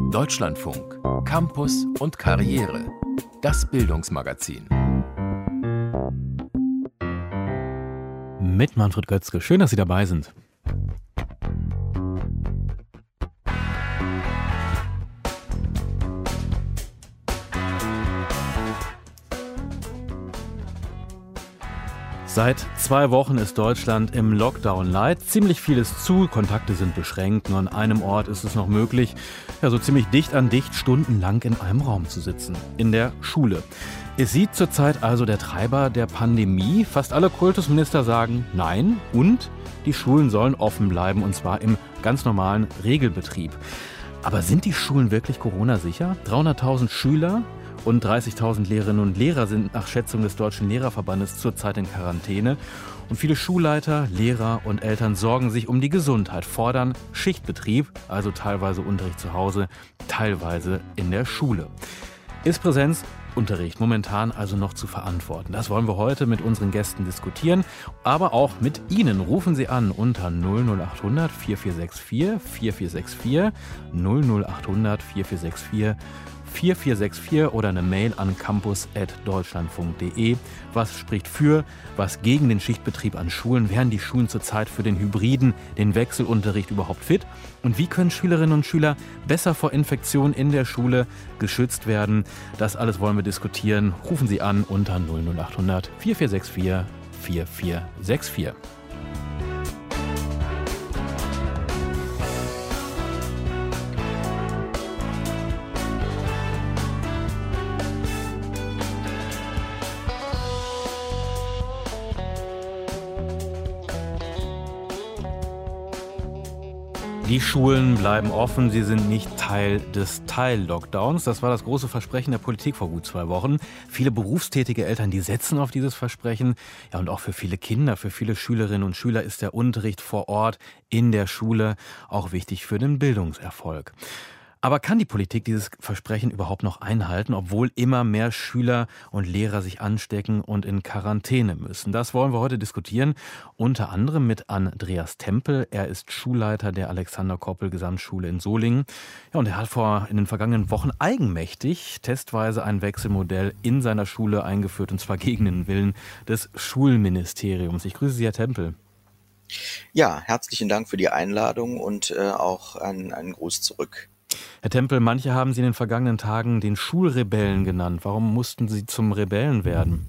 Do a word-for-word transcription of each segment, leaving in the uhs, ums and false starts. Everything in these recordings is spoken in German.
Deutschlandfunk, Campus und Karriere. Das Bildungsmagazin. Mit Manfred Götzke. Schön, dass Sie dabei sind. Seit zwei Wochen ist Deutschland im Lockdown light. Ziemlich vieles zu, Kontakte sind beschränkt. Nur an einem Ort ist es noch möglich, ja, so ziemlich dicht an dicht stundenlang in einem Raum zu sitzen. In der Schule. Es sieht zurzeit also der Treiber der Pandemie. Fast alle Kultusminister sagen Nein und die Schulen sollen offen bleiben und zwar im ganz normalen Regelbetrieb. Aber sind die Schulen wirklich Corona-sicher? dreihunderttausend Schüler und dreißigtausend Lehrerinnen und Lehrer sind nach Schätzung des Deutschen Lehrerverbandes zurzeit in Quarantäne. Und viele Schulleiter, Lehrer und Eltern sorgen sich um die Gesundheit, fordern Schichtbetrieb, also teilweise Unterricht zu Hause, teilweise in der Schule. Ist Präsenzunterricht momentan also noch zu verantworten? Das wollen wir heute mit unseren Gästen diskutieren, aber auch mit Ihnen. Rufen Sie an unter null null acht hundert vier vier sechs vier vier vier sechs vier, null null acht hundert vier vier sechs vier vier vier sechs vier oder eine Mail an campus at deutschlandfunk punkt de. Was spricht für, was gegen den Schichtbetrieb an Schulen? Wären die Schulen zurzeit für den Hybriden, den Wechselunterricht überhaupt fit? Und wie können Schülerinnen und Schüler besser vor Infektionen in der Schule geschützt werden? Das alles wollen wir diskutieren. Rufen Sie an unter null null acht hundert vier vier sechs vier vier vier sechs vier. Die Schulen bleiben offen, sie sind nicht Teil des Teil-Lockdowns. Das war das große Versprechen der Politik vor gut zwei Wochen. Viele berufstätige Eltern, die setzen auf dieses Versprechen. Ja, und auch für viele Kinder, für viele Schülerinnen und Schüler ist der Unterricht vor Ort in der Schule auch wichtig für den Bildungserfolg. Aber kann die Politik dieses Versprechen überhaupt noch einhalten, obwohl immer mehr Schüler und Lehrer sich anstecken und in Quarantäne müssen? Das wollen wir heute diskutieren, unter anderem mit Andreas Tempel. Er ist Schulleiter der Alexander-Koppel-Gesamtschule in Solingen. Ja, und er hat vor in den vergangenen Wochen eigenmächtig testweise ein Wechselmodell in seiner Schule eingeführt, und zwar gegen den Willen des Schulministeriums. Ich grüße Sie, Herr Tempel. Ja, herzlichen Dank für die Einladung und äh, auch einen, einen Gruß zurück. Herr Tempel, manche haben Sie in den vergangenen Tagen den Schulrebellen genannt. Warum mussten Sie zum Rebellen werden?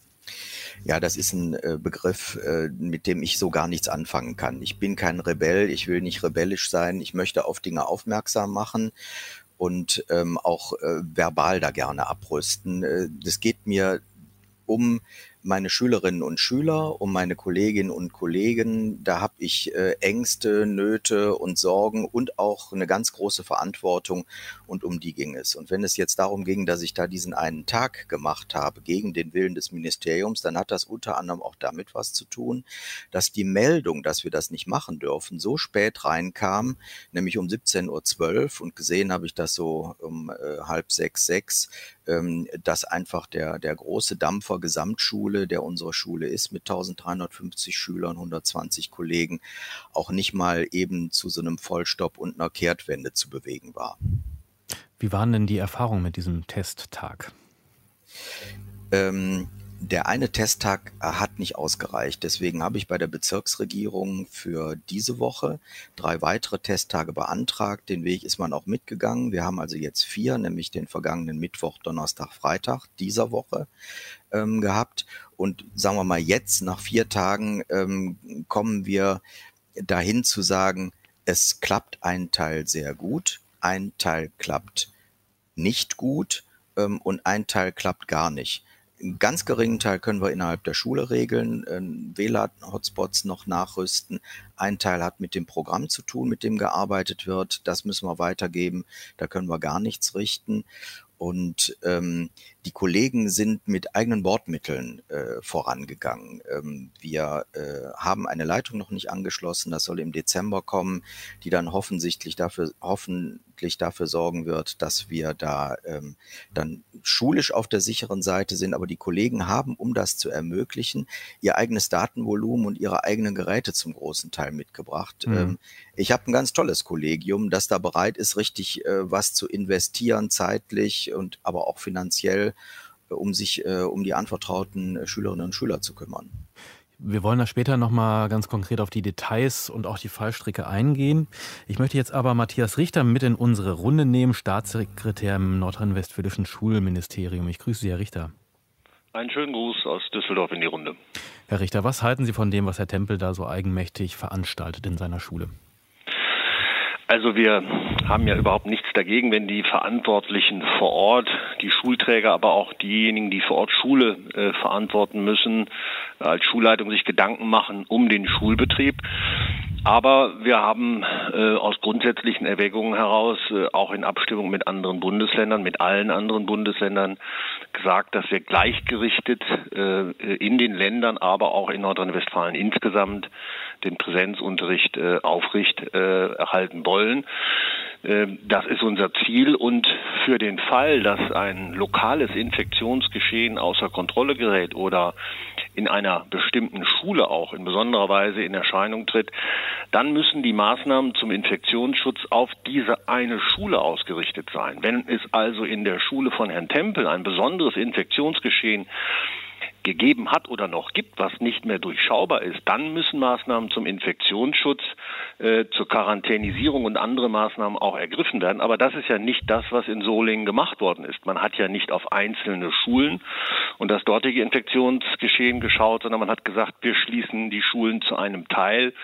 Ja, das ist ein äh, Begriff, äh, mit dem ich so gar nichts anfangen kann. Ich bin kein Rebell, ich will nicht rebellisch sein, ich möchte auf Dinge aufmerksam machen und ähm, auch äh, verbal da gerne abrüsten. Äh, das geht mir um meine Schülerinnen und Schüler, um meine Kolleginnen und Kollegen. Da habe ich äh, Ängste, Nöte und Sorgen und auch eine ganz große Verantwortung, und um die ging es. Und wenn es jetzt darum ging, dass ich da diesen einen Tag gemacht habe gegen den Willen des Ministeriums, dann hat das unter anderem auch damit was zu tun, dass die Meldung, dass wir das nicht machen dürfen, so spät reinkam, nämlich um siebzehn Uhr zwölf, und gesehen habe ich das so um äh, halb sechs, sechs, ähm, dass einfach der, der große Dampfer Gesamtschule, der unsere Schule ist, mit dreizehnhundertfünfzig Schülern, hundertzwanzig Kollegen, auch nicht mal eben zu so einem Vollstopp und einer Kehrtwende zu bewegen war. Wie waren denn die Erfahrungen mit diesem Testtag? Ähm, Der eine Testtag hat nicht ausgereicht. Deswegen habe ich bei der Bezirksregierung für diese Woche drei weitere Testtage beantragt. Den Weg ist man auch mitgegangen. Wir haben also jetzt vier, nämlich den vergangenen Mittwoch, Donnerstag, Freitag dieser Woche ähm, gehabt. Und sagen wir mal, jetzt nach vier Tagen ähm, kommen wir dahin zu sagen, es klappt ein Teil sehr gut, ein Teil klappt nicht gut ähm, und ein Teil klappt gar nicht. Einen ganz geringen Teil können wir innerhalb der Schule regeln, W L A N-Hotspots noch nachrüsten. Ein Teil hat mit dem Programm zu tun, mit dem gearbeitet wird. Das müssen wir weitergeben. Da können wir gar nichts richten. Und ähm, die Kollegen sind mit eigenen Bordmitteln äh, vorangegangen. Ähm, wir äh, haben eine Leitung noch nicht angeschlossen, das soll im Dezember kommen, die dann hoffentlich dafür, hoffentlich dafür sorgen wird, dass wir da ähm, dann schulisch auf der sicheren Seite sind. Aber die Kollegen haben, um das zu ermöglichen, ihr eigenes Datenvolumen und ihre eigenen Geräte zum großen Teil mitgebracht. Mhm. Ähm, Ich habe ein ganz tolles Kollegium, das da bereit ist, richtig äh, was zu investieren, zeitlich und aber auch finanziell, äh, um sich äh, um die anvertrauten äh, Schülerinnen und Schüler zu kümmern. Wir wollen da später noch mal ganz konkret auf die Details und auch die Fallstricke eingehen. Ich möchte jetzt aber Matthias Richter mit in unsere Runde nehmen, Staatssekretär im nordrhein-westfälischen Schulministerium. Ich grüße Sie, Herr Richter. Einen schönen Gruß aus Düsseldorf in die Runde. Herr Richter, was halten Sie von dem, was Herr Tempel da so eigenmächtig veranstaltet in seiner Schule? Also wir haben ja überhaupt nichts dagegen, wenn die Verantwortlichen vor Ort, die Schulträger, aber auch diejenigen, die vor Ort Schule äh, verantworten müssen, als Schulleitung sich Gedanken machen um den Schulbetrieb. Aber wir haben äh, aus grundsätzlichen Erwägungen heraus, äh, auch in Abstimmung mit anderen Bundesländern, mit allen anderen Bundesländern, gesagt, dass wir gleichgerichtet äh, in den Ländern, aber auch in Nordrhein-Westfalen insgesamt den Präsenzunterricht äh, aufrecht äh, erhalten wollen. Äh, das ist unser Ziel, und für den Fall, dass ein lokales Infektionsgeschehen außer Kontrolle gerät oder in einer bestimmten Schule auch in besonderer Weise in Erscheinung tritt, dann müssen die Maßnahmen zum Infektionsschutz auf diese eine Schule ausgerichtet sein. Wenn es also in der Schule von Herrn Tempel ein besonderes Infektionsgeschehen gegeben hat oder noch gibt, was nicht mehr durchschaubar ist, dann müssen Maßnahmen zum Infektionsschutz, äh, zur Quarantänisierung und andere Maßnahmen auch ergriffen werden. Aber das ist ja nicht das, was in Solingen gemacht worden ist. Man hat ja nicht auf einzelne Schulen und das dortige Infektionsgeschehen geschaut, sondern man hat gesagt, wir schließen die Schulen zu einem Teil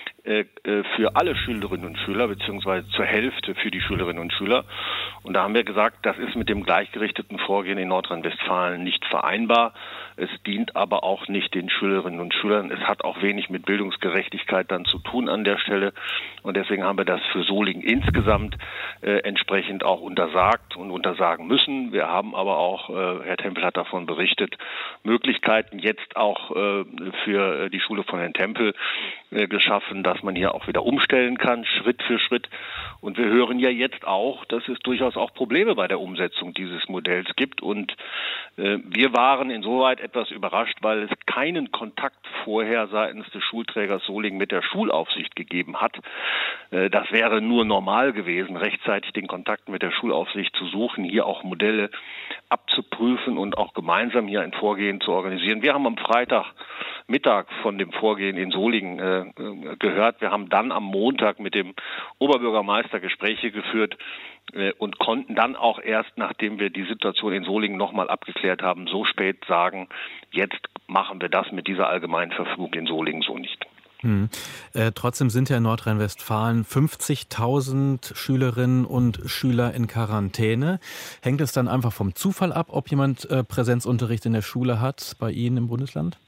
für alle Schülerinnen und Schüler, beziehungsweise zur Hälfte für die Schülerinnen und Schüler. Und da haben wir gesagt, das ist mit dem gleichgerichteten Vorgehen in Nordrhein-Westfalen nicht vereinbar. Es dient aber auch nicht den Schülerinnen und Schülern. Es hat auch wenig mit Bildungsgerechtigkeit dann zu tun an der Stelle. Und deswegen haben wir das für Solingen insgesamt äh, entsprechend auch untersagt und untersagen müssen. Wir haben aber auch, äh, Herr Tempel hat davon berichtet, Möglichkeiten jetzt auch äh, für die Schule von Herrn Tempel äh, geschaffen, dass man hier auch wieder umstellen kann, Schritt für Schritt. Und wir hören ja jetzt auch, dass es durchaus auch Probleme bei der Umsetzung dieses Modells gibt. Und äh, wir waren insoweit etwas überrascht, weil es keinen Kontakt vorher seitens des Schulträgers Solingen mit der Schulaufsicht gegeben hat. Äh, das wäre nur normal gewesen, rechtzeitig den Kontakt mit der Schulaufsicht zu suchen, hier auch Modelle abzuprüfen und auch gemeinsam hier ein Vorgehen zu organisieren. Wir haben am Freitagmittag von dem Vorgehen in Solingen äh, gehört. Wir haben dann am Montag mit dem Oberbürgermeister Gespräche geführt äh, und konnten dann auch erst, nachdem wir die Situation in Solingen nochmal abgeklärt haben, so spät sagen, jetzt machen wir das mit dieser allgemeinen Verfügung in Solingen so nicht. Hm. Äh, trotzdem sind ja in Nordrhein-Westfalen fünfzigtausend Schülerinnen und Schüler in Quarantäne. Hängt es dann einfach vom Zufall ab, ob jemand äh, Präsenzunterricht in der Schule hat bei Ihnen im Bundesland?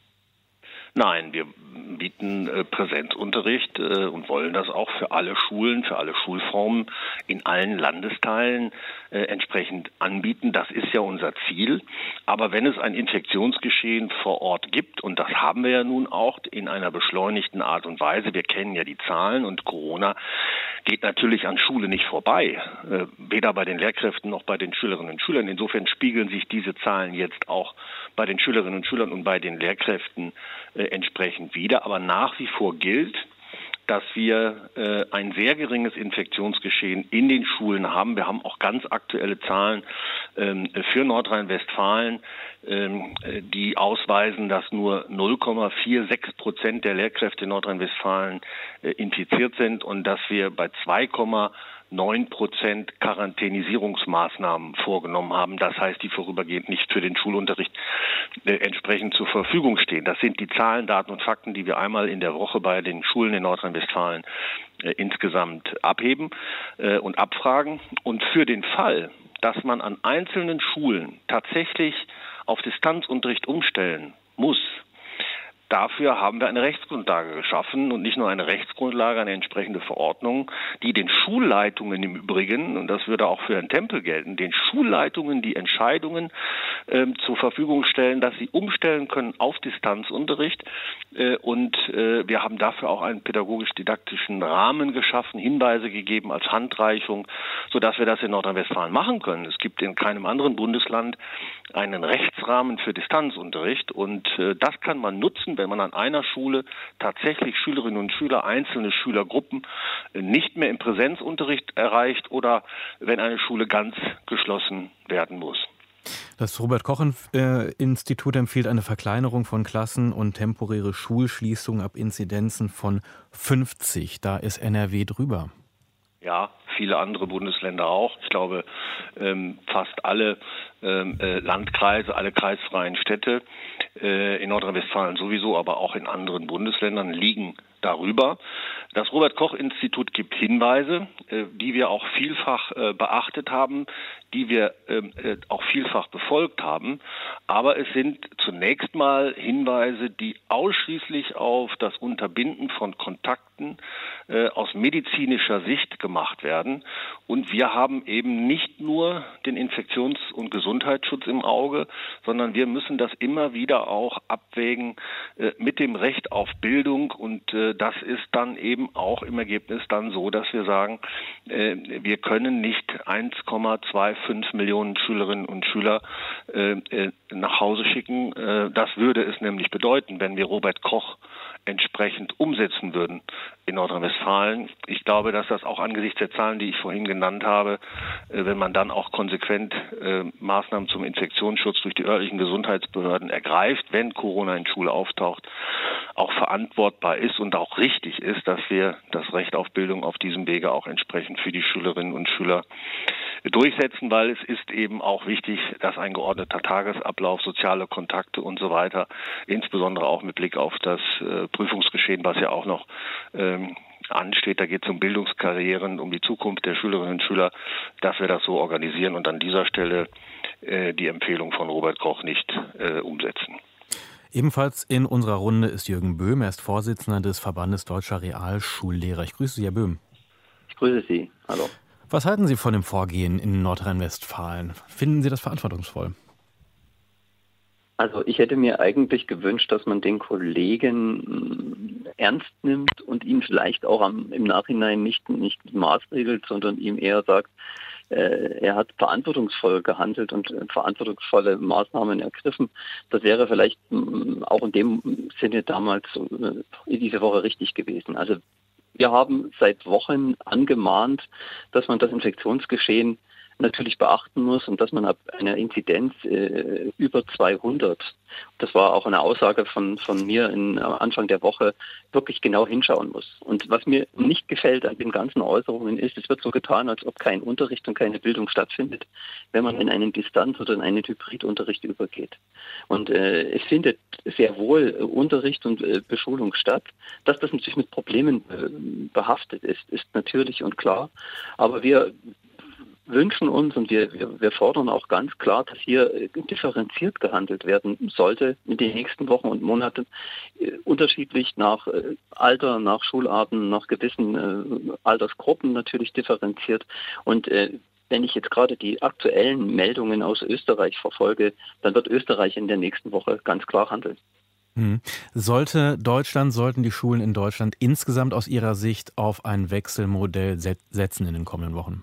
Nein, wir bieten äh, Präsenzunterricht äh, und wollen das auch für alle Schulen, für alle Schulformen in allen Landesteilen äh, entsprechend anbieten. Das ist ja unser Ziel. Aber wenn es ein Infektionsgeschehen vor Ort gibt, und das haben wir ja nun auch in einer beschleunigten Art und Weise, wir kennen ja die Zahlen, und Corona geht natürlich an Schule nicht vorbei, äh, weder bei den Lehrkräften noch bei den Schülerinnen und Schülern. Insofern spiegeln sich diese Zahlen jetzt auch bei den Schülerinnen und Schülern und bei den Lehrkräften äh, entsprechend wieder. Aber nach wie vor gilt, dass wir äh, ein sehr geringes Infektionsgeschehen in den Schulen haben. Wir haben auch ganz aktuelle Zahlen ähm, für Nordrhein-Westfalen, ähm, die ausweisen, dass nur null Komma sechsundvierzig Prozent der Lehrkräfte in Nordrhein-Westfalen äh, infiziert sind und dass wir bei zwei Komma neun Prozent Quarantänisierungsmaßnahmen vorgenommen haben. Das heißt, die vorübergehend nicht für den Schulunterricht äh, entsprechend zur Verfügung stehen. Das sind die Zahlen, Daten und Fakten, die wir einmal in der Woche bei den Schulen in Nordrhein-Westfalen äh, insgesamt abheben äh, und abfragen. Und für den Fall, dass man an einzelnen Schulen tatsächlich auf Distanzunterricht umstellen muss, dafür haben wir eine Rechtsgrundlage geschaffen, und nicht nur eine Rechtsgrundlage, eine entsprechende Verordnung, die den Schulleitungen im Übrigen, und das würde auch für Herrn Tempel gelten, den Schulleitungen die Entscheidungen äh, zur Verfügung stellen, dass sie umstellen können auf Distanzunterricht. Äh, und äh, wir haben dafür auch einen pädagogisch-didaktischen Rahmen geschaffen, Hinweise gegeben als Handreichung, sodass wir das in Nordrhein-Westfalen machen können. Es gibt in keinem anderen Bundesland einen Rechtsrahmen für Distanzunterricht, und äh, das kann man nutzen, wenn man an einer Schule tatsächlich Schülerinnen und Schüler, einzelne Schülergruppen nicht mehr im Präsenzunterricht erreicht oder wenn eine Schule ganz geschlossen werden muss. Das Robert-Koch-Institut empfiehlt eine Verkleinerung von Klassen und temporäre Schulschließung ab Inzidenzen von fünfzig. Da ist N R W drüber. Ja, viele andere Bundesländer auch. Ich glaube, ähm, fast alle ähm, äh, Landkreise, alle kreisfreien Städte äh, in Nordrhein-Westfalen sowieso, aber auch in anderen Bundesländern liegen darüber. Das Robert-Koch-Institut gibt Hinweise, äh, die wir auch vielfach äh, beachtet haben, die wir äh, auch vielfach befolgt haben. Aber es sind zunächst mal Hinweise, die ausschließlich auf das Unterbinden von Kontakten äh, aus medizinischer Sicht gemacht werden. Und wir haben eben nicht nur den Infektions- und Gesundheitsschutz im Auge, sondern wir müssen das immer wieder auch abwägen äh, mit dem Recht auf Bildung. Und äh, das ist dann eben auch im Ergebnis dann so, dass wir sagen, äh, wir können nicht eins Komma fünfundzwanzig Millionen Schülerinnen und Schüler äh, äh, nach Hause schicken. Äh, das würde es nämlich bedeuten, wenn wir Robert Koch entsprechend umsetzen würden in Nordrhein-Westfalen. Ich glaube, dass das auch angesichts der Zahlen, die ich vorhin genannt habe, äh, wenn man dann auch konsequent äh, Maßnahmen zum Infektionsschutz durch die örtlichen Gesundheitsbehörden ergreift, wenn Corona in Schule auftaucht, auch verantwortbar ist und auch richtig ist, dass wir das Recht auf Bildung auf diesem Wege auch entsprechend für die Schülerinnen und Schüler durchsetzen, weil es ist eben auch wichtig, dass ein geordneter Tagesablauf, soziale Kontakte und so weiter, insbesondere auch mit Blick auf das äh, Prüfungsgeschehen, was ja auch noch ähm, ansteht, da geht es um Bildungskarrieren, um die Zukunft der Schülerinnen und Schüler, dass wir das so organisieren und an dieser Stelle äh, die Empfehlung von Robert Koch nicht äh, umsetzen. Ebenfalls in unserer Runde ist Jürgen Böhm, er ist Vorsitzender des Verbandes Deutscher Realschullehrer. Ich grüße Sie, Herr Böhm. Ich grüße Sie. Hallo. Was halten Sie von dem Vorgehen in Nordrhein-Westfalen? Finden Sie das verantwortungsvoll? Also ich hätte mir eigentlich gewünscht, dass man den Kollegen ernst nimmt und ihn vielleicht auch am, im Nachhinein nicht, nicht maßregelt, sondern ihm eher sagt, äh, er hat verantwortungsvoll gehandelt und äh, verantwortungsvolle Maßnahmen ergriffen. Das wäre vielleicht mh, auch in dem Sinne damals äh, diese Woche richtig gewesen. Also wir haben seit Wochen angemahnt, dass man das Infektionsgeschehen natürlich beachten muss und dass man ab einer Inzidenz äh, über zweihundert, das war auch eine Aussage von, von mir in, am Anfang der Woche, wirklich genau hinschauen muss. Und was mir nicht gefällt an den ganzen Äußerungen ist, es wird so getan, als ob kein Unterricht und keine Bildung stattfindet, wenn man in einen Distanz- oder in einen Hybridunterricht übergeht. Und äh, es findet sehr wohl äh, Unterricht und äh, Beschulung statt. Dass das natürlich mit Problemen äh, behaftet ist, ist natürlich und klar. Aber wir wünschen uns und wir, wir, wir fordern auch ganz klar, dass hier äh, differenziert gehandelt werden sollte in den nächsten Wochen und Monaten, äh, unterschiedlich nach äh, Alter, nach Schularten, nach gewissen äh, Altersgruppen natürlich differenziert. Und äh, wenn ich jetzt gerade die aktuellen Meldungen aus Österreich verfolge, dann wird Österreich in der nächsten Woche ganz klar handeln. Hm. Sollte Deutschland, sollten die Schulen in Deutschland insgesamt aus Ihrer Sicht auf ein Wechselmodell setzen in den kommenden Wochen?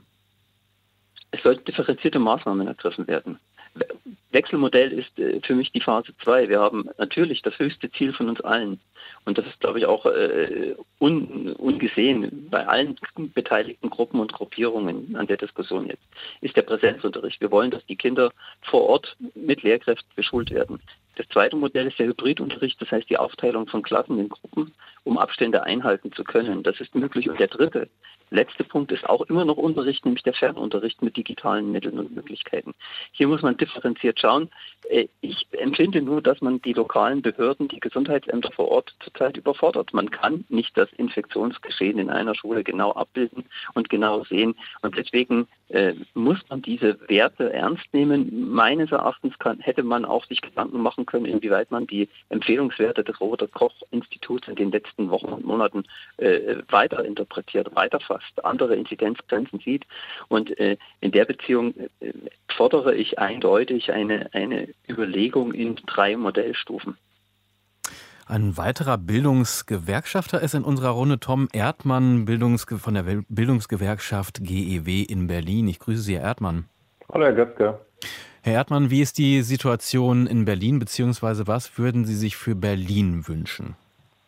Es sollten differenzierte Maßnahmen ergriffen werden. Wechselmodell ist äh, für mich die Phase zwei. Wir haben natürlich das höchste Ziel von uns allen. Und das ist, glaube ich, auch äh, un, ungesehen bei allen beteiligten Gruppen und Gruppierungen an der Diskussion jetzt, ist der Präsenzunterricht. Wir wollen, dass die Kinder vor Ort mit Lehrkräften beschult werden. Das zweite Modell ist der Hybridunterricht, das heißt die Aufteilung von Klassen in Gruppen, um Abstände einhalten zu können. Das ist möglich. Und der dritte, letzte Punkt ist auch immer noch Unterricht, nämlich der Fernunterricht mit digitalen Mitteln und Möglichkeiten. Hier muss man differenziert schauen. Ich empfinde nur, dass man die lokalen Behörden, die Gesundheitsämter vor Ort zurzeit überfordert. Man kann nicht das Infektionsgeschehen in einer Schule genau abbilden und genau sehen. Und deswegen äh, muss man diese Werte ernst nehmen. Meines Erachtens kann, hätte man auch sich Gedanken machen können, inwieweit man die Empfehlungswerte des Robert-Koch-Instituts in den letzten Wochen und Monaten äh, weiter interpretiert, weiterfasst, andere Inzidenzgrenzen sieht. Und äh, in der Beziehung äh, fordere ich eindeutig eine, eine Überlegung in drei Modellstufen. Ein weiterer Bildungsgewerkschafter ist in unserer Runde Tom Erdmann, Bildungsge- von der Bildungsgewerkschaft G E W in Berlin. Ich grüße Sie, Herr Erdmann. Hallo, Herr Götzke. Herr Erdmann, wie ist die Situation in Berlin, beziehungsweise was würden Sie sich für Berlin wünschen?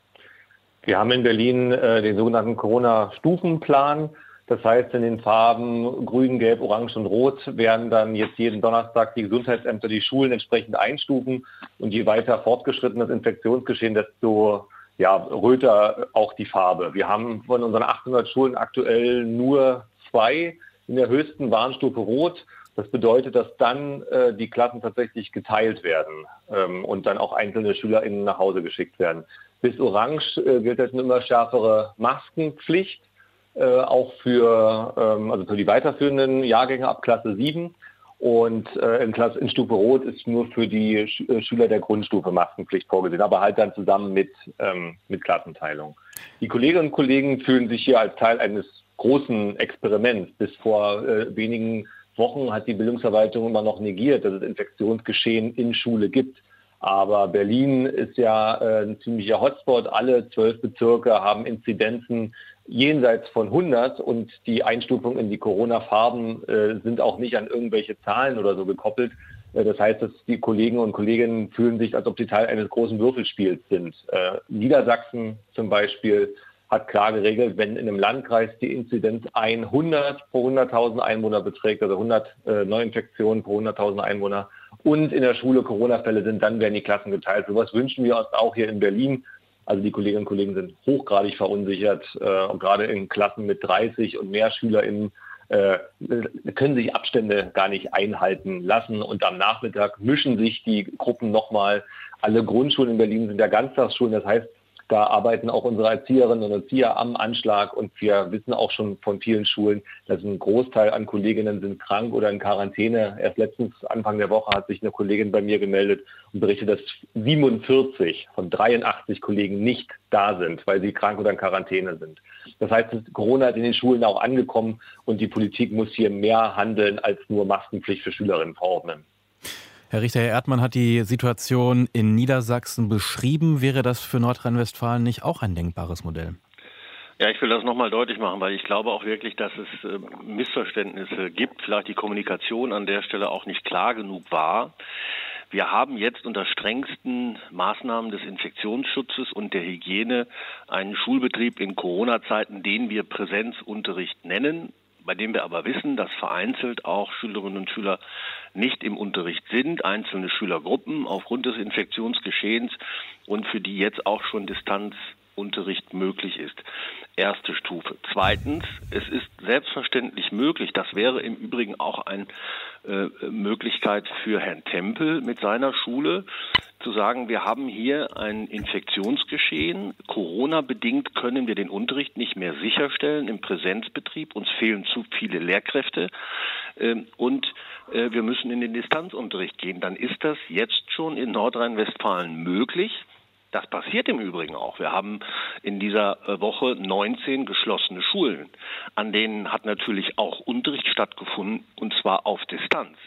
Wir haben in Berlin äh, den sogenannten Corona-Stufenplan. Das heißt, in den Farben Grün, Gelb, Orange und Rot werden dann jetzt jeden Donnerstag die Gesundheitsämter die Schulen entsprechend einstufen. Und je weiter fortgeschritten das Infektionsgeschehen, desto ja, röter auch die Farbe. Wir haben von unseren achthundert Schulen aktuell nur zwei in der höchsten Warnstufe Rot. Das bedeutet, dass dann äh, die Klassen tatsächlich geteilt werden ähm, und dann auch einzelne SchülerInnen nach Hause geschickt werden. Bis Orange äh, gilt jetzt eine immer schärfere Maskenpflicht, äh, auch für, ähm, also für die weiterführenden Jahrgänge ab Klasse sieben. Und äh, in, Klasse, in Stufe Rot ist nur für die Sch- äh, Schüler der Grundstufe Maskenpflicht vorgesehen, aber halt dann zusammen mit, ähm, mit Klassenteilung. Die Kolleginnen und Kollegen fühlen sich hier als Teil eines großen Experiments. Bis vor äh, wenigen Wochen hat die Bildungsverwaltung immer noch negiert, dass es Infektionsgeschehen in Schule gibt. Aber Berlin ist ja äh, ein ziemlicher Hotspot. Alle zwölf Bezirke haben Inzidenzen jenseits von hundert und die Einstufung in die Corona-Farben äh, sind auch nicht an irgendwelche Zahlen oder so gekoppelt. Äh, das heißt, dass die Kollegen und Kolleginnen fühlen sich, als ob sie Teil eines großen Würfelspiels sind. Äh, Niedersachsen zum Beispiel hat klar geregelt, wenn in einem Landkreis die Inzidenz hundert pro hunderttausend Einwohner beträgt, also hundert äh, Neuinfektionen pro hunderttausend Einwohner und in der Schule Corona-Fälle sind, dann werden die Klassen geteilt. So was wünschen wir uns auch hier in Berlin. Also die Kolleginnen und Kollegen sind hochgradig verunsichert, äh, und gerade in Klassen mit dreißig und mehr SchülerInnen äh, können sich Abstände gar nicht einhalten lassen und am Nachmittag mischen sich die Gruppen nochmal. Alle Grundschulen in Berlin sind ja Ganztagsschulen, das heißt, da arbeiten auch unsere Erzieherinnen und Erzieher am Anschlag und wir wissen auch schon von vielen Schulen, dass ein Großteil an Kolleginnen sind krank oder in Quarantäne. Erst letztens, Anfang der Woche, hat sich eine Kollegin bei mir gemeldet und berichtet, dass siebenundvierzig von dreiundachtzig Kollegen nicht da sind, weil sie krank oder in Quarantäne sind. Das heißt, Corona ist in den Schulen auch angekommen und die Politik muss hier mehr handeln, als nur Maskenpflicht für Schülerinnen verordnen. Herr Richter, Herr Erdmann hat die Situation in Niedersachsen beschrieben. Wäre das für Nordrhein-Westfalen nicht auch ein denkbares Modell? Ja, ich will das nochmal deutlich machen, weil ich glaube auch wirklich, dass es äh, Missverständnisse gibt, vielleicht die Kommunikation an der Stelle auch nicht klar genug war. Wir haben jetzt unter strengsten Maßnahmen des Infektionsschutzes und der Hygiene einen Schulbetrieb in Corona-Zeiten, den wir Präsenzunterricht nennen, bei dem wir aber wissen, dass vereinzelt auch Schülerinnen und Schüler nicht im Unterricht sind, einzelne Schülergruppen aufgrund des Infektionsgeschehens und für die jetzt auch schon Distanzunterricht möglich ist. Erste Stufe. Zweitens, es ist selbstverständlich möglich, das wäre im Übrigen auch eine äh, Möglichkeit für Herrn Tempel mit seiner Schule, zu sagen, wir haben hier ein Infektionsgeschehen. Corona-bedingt können wir den Unterricht nicht mehr sicherstellen im Präsenzbetrieb. Uns fehlen zu viele Lehrkräfte ähm, und äh, wir müssen in den Distanzunterricht gehen. Dann ist das jetzt schon in Nordrhein-Westfalen möglich. Das passiert im Übrigen auch. Wir haben in dieser Woche neunzehn geschlossene Schulen. An denen hat natürlich auch Unterricht stattgefunden, und zwar auf Distanz.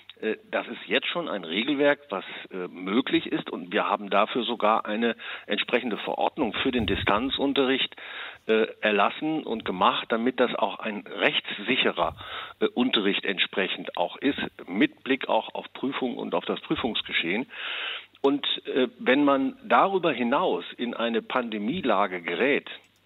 Das ist jetzt schon ein Regelwerk, was äh, möglich ist und wir haben dafür sogar eine entsprechende Verordnung für den Distanzunterricht äh, erlassen und gemacht, damit das auch ein rechtssicherer äh, Unterricht entsprechend auch ist, mit Blick auch auf Prüfung und auf das Prüfungsgeschehen. Und äh, wenn man darüber hinaus in eine Pandemielage gerät,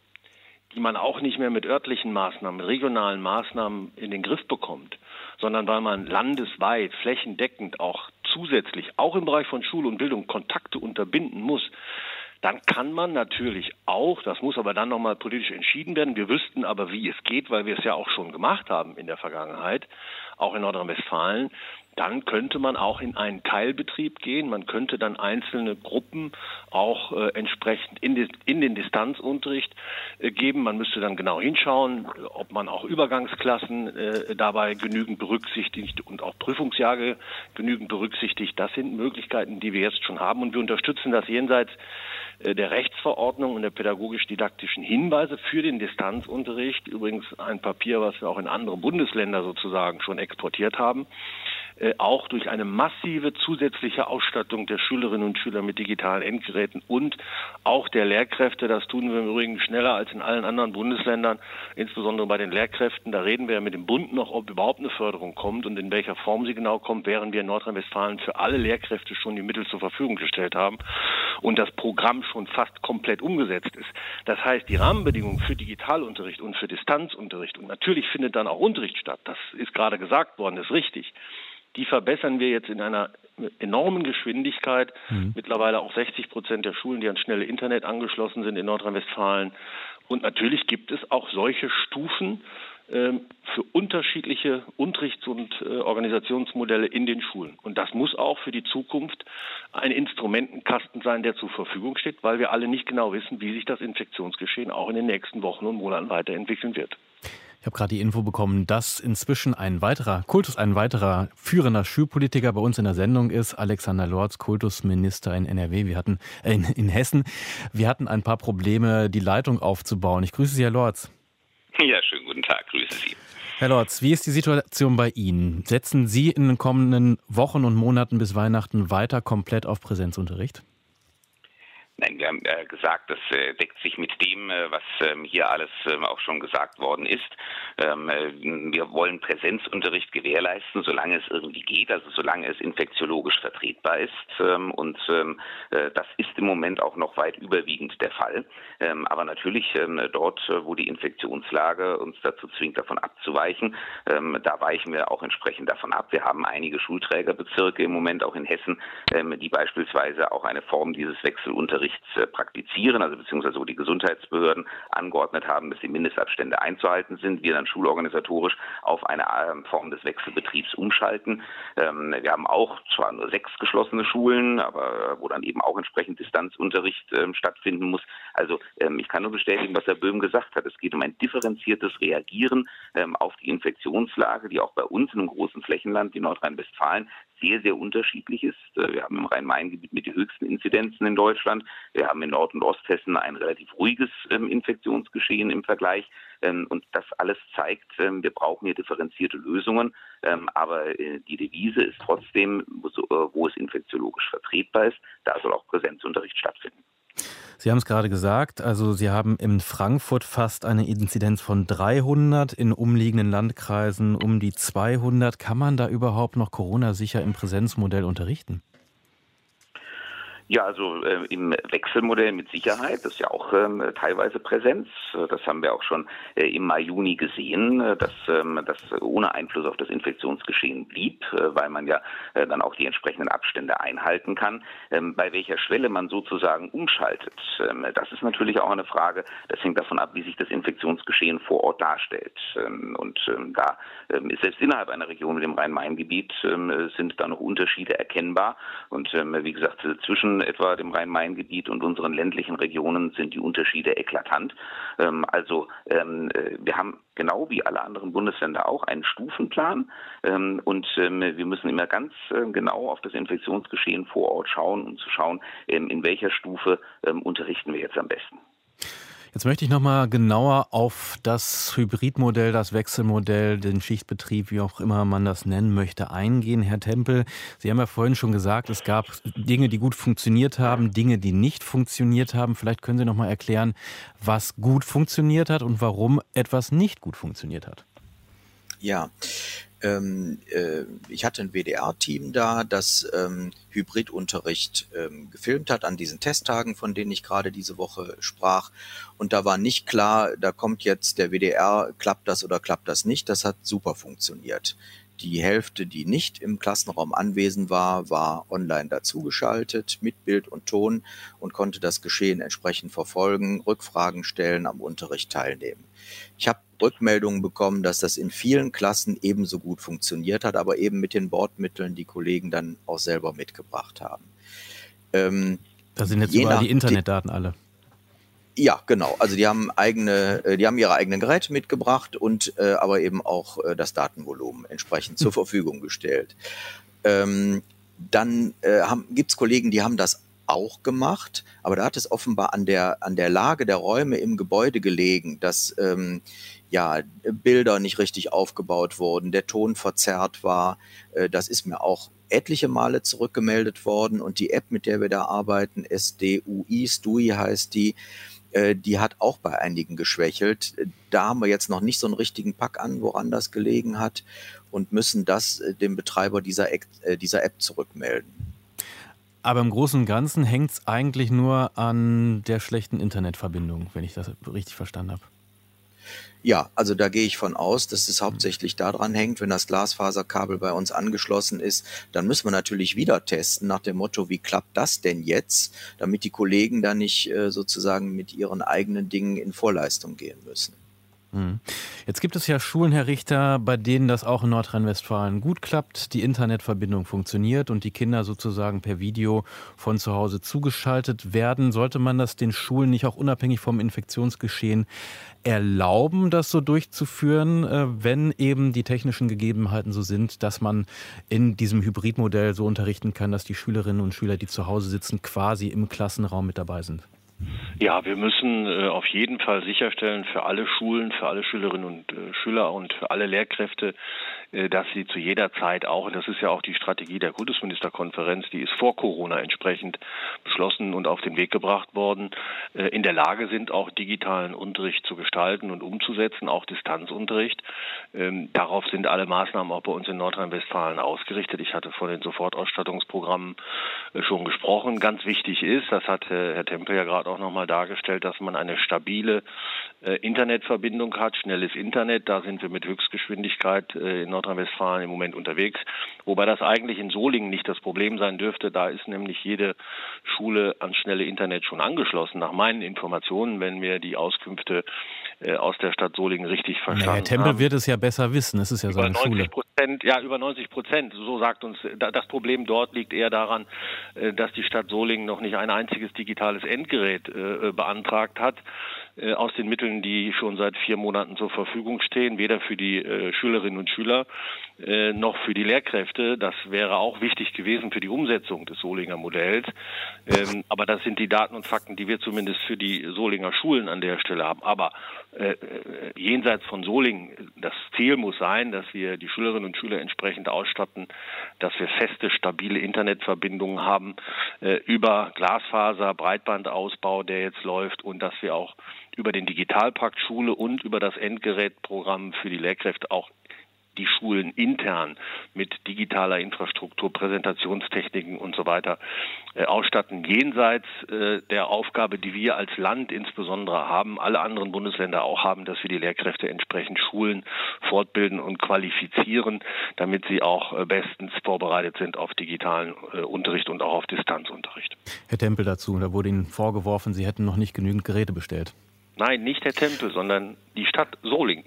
die man auch nicht mehr mit örtlichen Maßnahmen, regionalen Maßnahmen in den Griff bekommt, sondern weil man landesweit, flächendeckend auch zusätzlich, auch im Bereich von Schule und Bildung, Kontakte unterbinden muss, dann kann man natürlich auch, das muss aber dann nochmal politisch entschieden werden, wir wüssten aber, wie es geht, weil wir es ja auch schon gemacht haben in der Vergangenheit, auch in Nordrhein-Westfalen, dann könnte man auch in einen Teilbetrieb gehen. Man könnte dann einzelne Gruppen auch äh, entsprechend in, die, in den Distanzunterricht äh, geben. Man müsste dann genau hinschauen, ob man auch Übergangsklassen äh, dabei genügend berücksichtigt und auch Prüfungsjahre genügend berücksichtigt. Das sind Möglichkeiten, die wir jetzt schon haben. Und wir unterstützen das jenseits äh, der Rechtsverordnung und der pädagogisch-didaktischen Hinweise für den Distanzunterricht. Übrigens ein Papier, was wir auch in andere Bundesländer sozusagen schon exportiert haben. äh, auch durch eine massive zusätzliche Ausstattung der Schülerinnen und Schüler mit digitalen Endgeräten und auch der Lehrkräfte. Das tun wir im Übrigen schneller als in allen anderen Bundesländern, insbesondere bei den Lehrkräften. Da reden wir ja mit dem Bund noch, ob überhaupt eine Förderung kommt und in welcher Form sie genau kommt, während wir in Nordrhein-Westfalen für alle Lehrkräfte schon die Mittel zur Verfügung gestellt haben und das Programm schon fast komplett umgesetzt ist. Das heißt, die Rahmenbedingungen für Digitalunterricht und für Distanzunterricht, und natürlich findet dann auch Unterricht statt, das ist gerade gesagt worden, das ist richtig, die verbessern wir jetzt in einer enormen Geschwindigkeit. Mhm. Mittlerweile auch sechzig Prozent der Schulen, die an schnelle Internet angeschlossen sind in Nordrhein-Westfalen. Und natürlich gibt es auch solche Stufen äh, für unterschiedliche Unterrichts- und äh, Organisationsmodelle in den Schulen. Und das muss auch für die Zukunft ein Instrumentenkasten sein, der zur Verfügung steht, weil wir alle nicht genau wissen, wie sich das Infektionsgeschehen auch in den nächsten Wochen und Monaten weiterentwickeln wird. Ich habe gerade die Info bekommen, dass inzwischen ein weiterer Kultus, ein weiterer führender Schulpolitiker bei uns in der Sendung ist, Alexander Lorz, Kultusminister in N R W. Wir hatten äh, in, in Hessen. Wir hatten ein paar Probleme, die Leitung aufzubauen. Ich grüße Sie, Herr Lorz. Ja, schönen guten Tag, grüße Sie. Herr Lorz, wie ist die Situation bei Ihnen? Setzen Sie in den kommenden Wochen und Monaten bis Weihnachten weiter komplett auf Präsenzunterricht? Nein, wir haben äh, gesagt, das äh, deckt sich mit dem, äh, was ähm, hier alles äh, auch schon gesagt worden ist. Ähm, äh, wir wollen Präsenzunterricht gewährleisten, solange es irgendwie geht, also solange es infektiologisch vertretbar ist. Ähm, und ähm, äh, das ist im Moment auch noch weit überwiegend der Fall. Ähm, aber natürlich ähm, dort, wo die Infektionslage uns dazu zwingt, davon abzuweichen, ähm, da weichen wir auch entsprechend davon ab. Wir haben einige Schulträgerbezirke im Moment auch in Hessen, ähm, die beispielsweise auch eine Form dieses Wechselunterrichts praktizieren, also beziehungsweise wo die Gesundheitsbehörden angeordnet haben, dass die Mindestabstände einzuhalten sind, wir dann schulorganisatorisch auf eine Form des Wechselbetriebs umschalten. Ähm, wir haben auch zwar nur sechs geschlossene Schulen, aber wo dann eben auch entsprechend Distanzunterricht ähm, stattfinden muss. Also ähm, ich kann nur bestätigen, was Herr Böhm gesagt hat. Es geht um ein differenziertes Reagieren ähm, auf die Infektionslage, die auch bei uns in einem großen Flächenland, wie Nordrhein-Westfalen, sehr, sehr unterschiedlich ist. Wir haben im Rhein-Main-Gebiet mit den höchsten Inzidenzen in Deutschland. Wir haben in Nord- und Osthessen ein relativ ruhiges ähm, Infektionsgeschehen im Vergleich. Ähm, und das alles zeigt, ähm, wir brauchen hier differenzierte Lösungen. Ähm, aber äh, die Devise ist trotzdem, wo, so, äh, wo es infektiologisch vertretbar ist, da soll auch Präsenzunterricht stattfinden. Sie haben es gerade gesagt, also Sie haben in Frankfurt fast eine Inzidenz von dreihundert, in umliegenden Landkreisen um die zweihundert. Kann man da überhaupt noch Corona-sicher im Präsenzmodell unterrichten? Ja, also äh, im Wechselmodell mit Sicherheit, das ist ja auch ähm, teilweise Präsenz. Das haben wir auch schon äh, im Mai, Juni gesehen, äh, dass ähm, das ohne Einfluss auf das Infektionsgeschehen blieb, äh, weil man ja äh, dann auch die entsprechenden Abstände einhalten kann. Ähm, bei welcher Schwelle man sozusagen umschaltet, ähm, das ist natürlich auch eine Frage, das hängt davon ab, wie sich das Infektionsgeschehen vor Ort darstellt. Ähm, und ähm, da ähm, ist selbst innerhalb einer Region mit dem Rhein-Main-Gebiet ähm, sind da noch Unterschiede erkennbar. Und ähm, wie gesagt, zwischen etwa dem Rhein-Main-Gebiet und unseren ländlichen Regionen sind die Unterschiede eklatant. Ähm, also ähm, wir haben genau wie alle anderen Bundesländer auch einen Stufenplan ähm, und ähm, wir müssen immer ganz äh, genau auf das Infektionsgeschehen vor Ort schauen, um zu schauen, ähm, in welcher Stufe ähm, unterrichten wir jetzt am besten. Jetzt möchte ich noch mal genauer auf das Hybridmodell, das Wechselmodell, den Schichtbetrieb, wie auch immer man das nennen möchte, eingehen. Herr Tempel, Sie haben ja vorhin schon gesagt, es gab Dinge, die gut funktioniert haben, Dinge, die nicht funktioniert haben. Vielleicht können Sie noch mal erklären, was gut funktioniert hat und warum etwas nicht gut funktioniert hat. Ja, ähm, äh, ich hatte ein W D R-Team da, das ähm, Hybridunterricht ähm, gefilmt hat an diesen Testtagen, von denen ich gerade diese Woche sprach. Und da war nicht klar, da kommt jetzt der W D R, klappt das oder klappt das nicht. Das hat super funktioniert. Die Hälfte, die nicht im Klassenraum anwesend war, war online dazugeschaltet mit Bild und Ton und konnte das Geschehen entsprechend verfolgen, Rückfragen stellen, am Unterricht teilnehmen. Ich habe Rückmeldungen bekommen, dass das in vielen Klassen ebenso gut funktioniert hat, aber eben mit den Bordmitteln, die Kollegen dann auch selber mitgebracht haben. Ähm, da sind jetzt überall die Internetdaten alle. Ja, genau. Also die haben eigene, die haben ihre eigenen Geräte mitgebracht und äh, aber eben auch äh, das Datenvolumen entsprechend zur Verfügung gestellt. Ähm, dann äh, gibt es Kollegen, die haben das auch gemacht, aber da hat es offenbar an der, an der Lage der Räume im Gebäude gelegen, dass ähm, ja, Bilder nicht richtig aufgebaut wurden, der Ton verzerrt war. Äh, das ist mir auch etliche Male zurückgemeldet worden und die App, mit der wir da arbeiten, S D U I, S D U I heißt die, äh, die hat auch bei einigen geschwächelt. Da haben wir jetzt noch nicht so einen richtigen Pack an, woran das gelegen hat und müssen das äh, dem Betreiber dieser, äh, dieser App zurückmelden. Aber im Großen und Ganzen hängt es eigentlich nur an der schlechten Internetverbindung, wenn ich das richtig verstanden habe. Ja, also da gehe ich von aus, dass es hauptsächlich daran hängt, wenn das Glasfaserkabel bei uns angeschlossen ist, dann müssen wir natürlich wieder testen nach dem Motto, wie klappt das denn jetzt, damit die Kollegen da nicht äh, sozusagen mit ihren eigenen Dingen in Vorleistung gehen müssen. Jetzt gibt es ja Schulen, Herr Richter, bei denen das auch in Nordrhein-Westfalen gut klappt, die Internetverbindung funktioniert und die Kinder sozusagen per Video von zu Hause zugeschaltet werden. Sollte man das den Schulen nicht auch unabhängig vom Infektionsgeschehen erlauben, das so durchzuführen, wenn eben die technischen Gegebenheiten so sind, dass man in diesem Hybridmodell so unterrichten kann, dass die Schülerinnen und Schüler, die zu Hause sitzen, quasi im Klassenraum mit dabei sind? Ja, wir müssen äh, auf jeden Fall sicherstellen für alle Schulen, für alle Schülerinnen und äh, Schüler und für alle Lehrkräfte, äh, dass sie zu jeder Zeit auch, und das ist ja auch die Strategie der Kultusministerkonferenz, die ist vor Corona entsprechend beschlossen und auf den Weg gebracht worden, äh, in der Lage sind, auch digitalen Unterricht zu gestalten und umzusetzen, auch Distanzunterricht. Ähm, darauf sind alle Maßnahmen auch bei uns in Nordrhein-Westfalen ausgerichtet. Ich hatte von den Sofortausstattungsprogrammen äh, schon gesprochen. Ganz wichtig ist, das hat äh, Herr Tempel ja gerade auch nochmal dargestellt, dass man eine stabile äh, Internetverbindung hat, schnelles Internet. Da sind wir mit Höchstgeschwindigkeit äh, in Nordrhein-Westfalen im Moment unterwegs. Wobei das eigentlich in Solingen nicht das Problem sein dürfte. Da ist nämlich jede Schule ans schnelle Internet schon angeschlossen. Nach meinen Informationen, wenn wir die Auskünfte äh, aus der Stadt Solingen richtig verstanden haben. Herr Tempel haben, wird es ja besser wissen. Es ist ja seine Schule. Prozent, ja, über neunzig Prozent. So sagt uns, das Problem dort liegt eher daran, dass die Stadt Solingen noch nicht ein einziges digitales Endgerät äh, beantragt hat, äh, aus den Mitteln, die schon seit vier Monaten zur Verfügung stehen, weder für die äh, Schülerinnen und Schüler äh, noch für die Lehrkräfte. Das wäre auch wichtig gewesen für die Umsetzung des Solinger Modells. Ähm, aber das sind die Daten und Fakten, die wir zumindest für die Solinger Schulen an der Stelle haben. Aber äh, jenseits von Solingen, das Ziel muss sein, dass wir die Schülerinnen und Schüler entsprechend ausstatten, dass wir feste, stabile Internetverbindungen haben äh, über Glasfaser, Breitbandausbau, der jetzt läuft, und dass wir auch über den Digitalpakt Schule und über das Endgerätprogramm für die Lehrkräfte auch die Schulen intern mit digitaler Infrastruktur, Präsentationstechniken und so weiter äh, ausstatten, jenseits äh, der Aufgabe, die wir als Land insbesondere haben, alle anderen Bundesländer auch haben, dass wir die Lehrkräfte entsprechend schulen, fortbilden und qualifizieren, damit sie auch äh, bestens vorbereitet sind auf digitalen äh, Unterricht und auch auf Distanzunterricht. Herr Tempel dazu, da wurde Ihnen vorgeworfen, Sie hätten noch nicht genügend Geräte bestellt. Nein, nicht Herr Tempel, sondern die Stadt Solingen.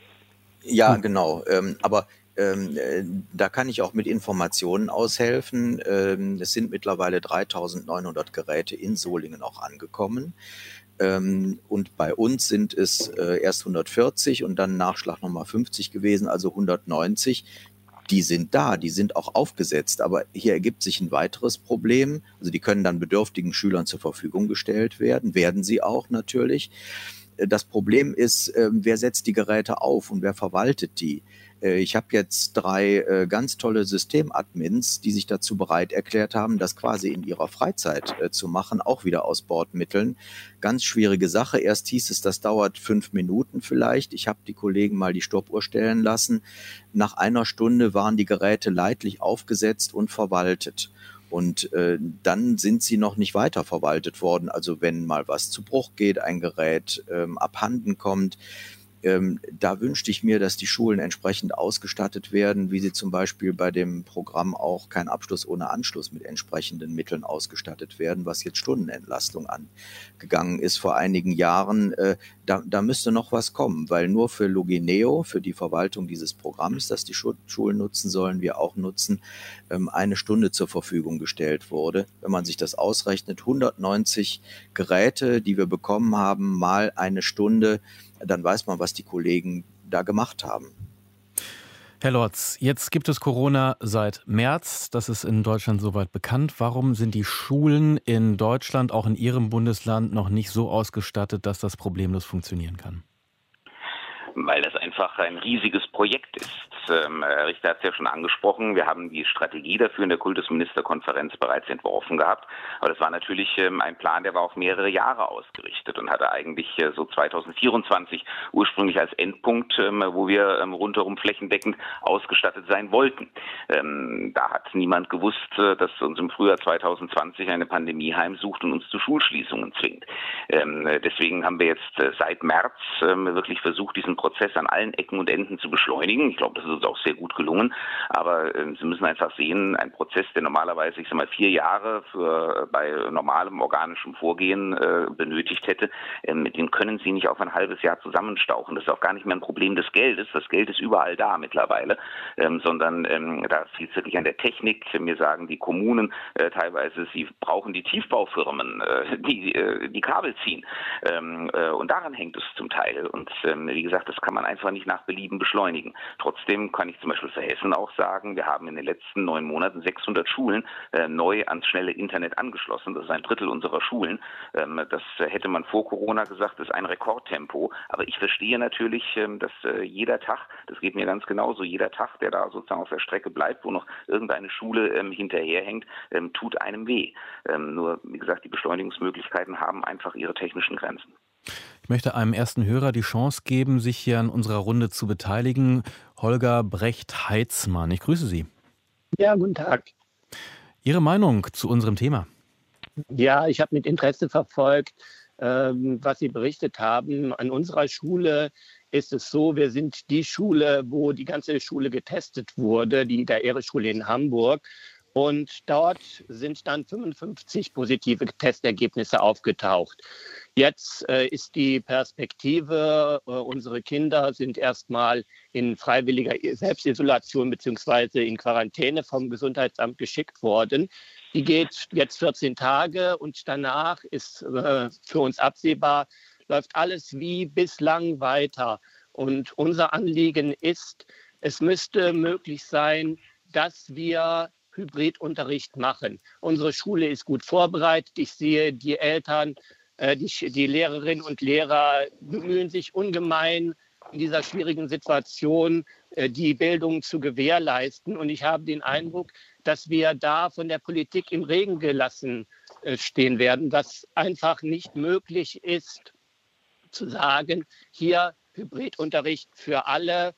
Ja, genau. Ähm, aber ähm, äh, da kann ich auch mit Informationen aushelfen. Ähm, es sind mittlerweile dreitausendneunhundert Geräte in Solingen auch angekommen. Ähm, und bei uns sind es äh, erst hundertvierzig und dann Nachschlag nochmal fünfzig gewesen, also hundertneunzig. Die sind da, die sind auch aufgesetzt. Aber hier ergibt sich ein weiteres Problem. Also die können dann bedürftigen Schülern zur Verfügung gestellt werden, werden sie auch natürlich. Das Problem ist, äh, wer setzt die Geräte auf und wer verwaltet die? Äh, ich habe jetzt drei äh, ganz tolle Systemadmins, die sich dazu bereit erklärt haben, das quasi in ihrer Freizeit äh, zu machen, auch wieder aus Bordmitteln. Ganz schwierige Sache. Erst hieß es, das dauert fünf Minuten vielleicht. Ich habe die Kollegen mal die Stoppuhr stellen lassen. Nach einer Stunde waren die Geräte leidlich aufgesetzt und verwaltet. Und äh, dann sind sie noch nicht weiter verwaltet worden. Also wenn mal was zu Bruch geht, ein Gerät ähm, abhanden kommt, ähm, da wünschte ich mir, dass die Schulen entsprechend ausgestattet werden, wie sie zum Beispiel bei dem Programm auch kein Abschluss ohne Anschluss mit entsprechenden Mitteln ausgestattet werden, was jetzt Stundenentlastung angegangen ist vor einigen Jahren. Äh, da, da müsste noch was kommen, weil nur für Logineo, für die Verwaltung dieses Programms, das die Schulen nutzen sollen, wir auch nutzen, ähm, eine Stunde zur Verfügung gestellt wurde. Wenn man sich das ausrechnet, hundertneunzig Geräte, die wir bekommen haben, mal eine Stunde, dann weiß man, was die Kollegen da gemacht haben. Herr Lorz, jetzt gibt es Corona seit März. Das ist in Deutschland soweit bekannt. Warum sind die Schulen in Deutschland, auch in Ihrem Bundesland, noch nicht so ausgestattet, dass das problemlos funktionieren kann? Weil das einfach ein riesiges Projekt ist. Ähm, Herr Richter hat es ja schon angesprochen, wir haben die Strategie dafür in der Kultusministerkonferenz bereits entworfen gehabt. Aber das war natürlich ähm, ein Plan, der war auf mehrere Jahre ausgerichtet und hatte eigentlich äh, so zweitausendvierundzwanzig ursprünglich als Endpunkt, ähm, wo wir ähm, rundherum flächendeckend ausgestattet sein wollten. Ähm, da hat niemand gewusst, äh, dass uns im Frühjahr zweitausendzwanzig eine Pandemie heimsucht und uns zu Schulschließungen zwingt. Ähm, deswegen haben wir jetzt äh, seit März ähm, wirklich versucht, diesen Prozess an allen Ecken und Enden zu beschleunigen. Ich glaube, das ist uns auch sehr gut gelungen. Aber äh, Sie müssen einfach sehen, ein Prozess, der normalerweise, ich sag mal, vier Jahre für äh, bei normalem organischem Vorgehen äh, benötigt hätte, äh, mit dem können Sie nicht auf ein halbes Jahr zusammenstauchen. Das ist auch gar nicht mehr ein Problem des Geldes. Das Geld ist überall da mittlerweile, ähm, sondern ähm, da fehlt es wirklich an der Technik. Mir sagen die Kommunen äh, teilweise, sie brauchen die Tiefbaufirmen, äh, die äh, die Kabel ziehen. Ähm, äh, und daran hängt es zum Teil. Und ähm, wie gesagt, das kann man einfach nicht nach Belieben beschleunigen. Trotzdem kann ich zum Beispiel für Hessen auch sagen, wir haben in den letzten neun Monaten sechshundert Schulen äh, neu ans schnelle Internet angeschlossen. Das ist ein Drittel unserer Schulen. Ähm, das äh, hätte man vor Corona gesagt, das ist ein Rekordtempo. Aber ich verstehe natürlich, ähm, dass äh, jeder Tag, das geht mir ganz genauso, jeder Tag, der da sozusagen auf der Strecke bleibt, wo noch irgendeine Schule ähm, hinterherhängt, ähm, tut einem weh. Ähm, nur, wie gesagt, die Beschleunigungsmöglichkeiten haben einfach ihre technischen Grenzen. Ich möchte einem ersten Hörer die Chance geben, sich hier an unserer Runde zu beteiligen. Holger Brecht-Heitzmann, ich grüße Sie. Ja, guten Tag. Ihre Meinung zu unserem Thema? Ja, ich habe mit Interesse verfolgt, ähm, was Sie berichtet haben. An unserer Schule ist es so, wir sind die Schule, wo die ganze Schule getestet wurde, die der Ehre-Schule in Hamburg. Und dort sind dann fünfundfünfzig positive Testergebnisse aufgetaucht. Jetzt äh, ist die Perspektive, äh, unsere Kinder sind erstmal in freiwilliger Selbstisolation bzw. in Quarantäne vom Gesundheitsamt geschickt worden. Die geht jetzt vierzehn Tage und danach ist äh, für uns absehbar, läuft alles wie bislang weiter. Und unser Anliegen ist, es müsste möglich sein, dass wir Hybridunterricht machen. Unsere Schule ist gut vorbereitet. Ich sehe, die Eltern, äh, die, die Lehrerinnen und Lehrer bemühen sich ungemein, in dieser schwierigen Situation äh, die Bildung zu gewährleisten. Und ich habe den Eindruck, dass wir da von der Politik im Regen gelassen äh, stehen werden, dass einfach nicht möglich ist, zu sagen, hier Hybridunterricht für alle,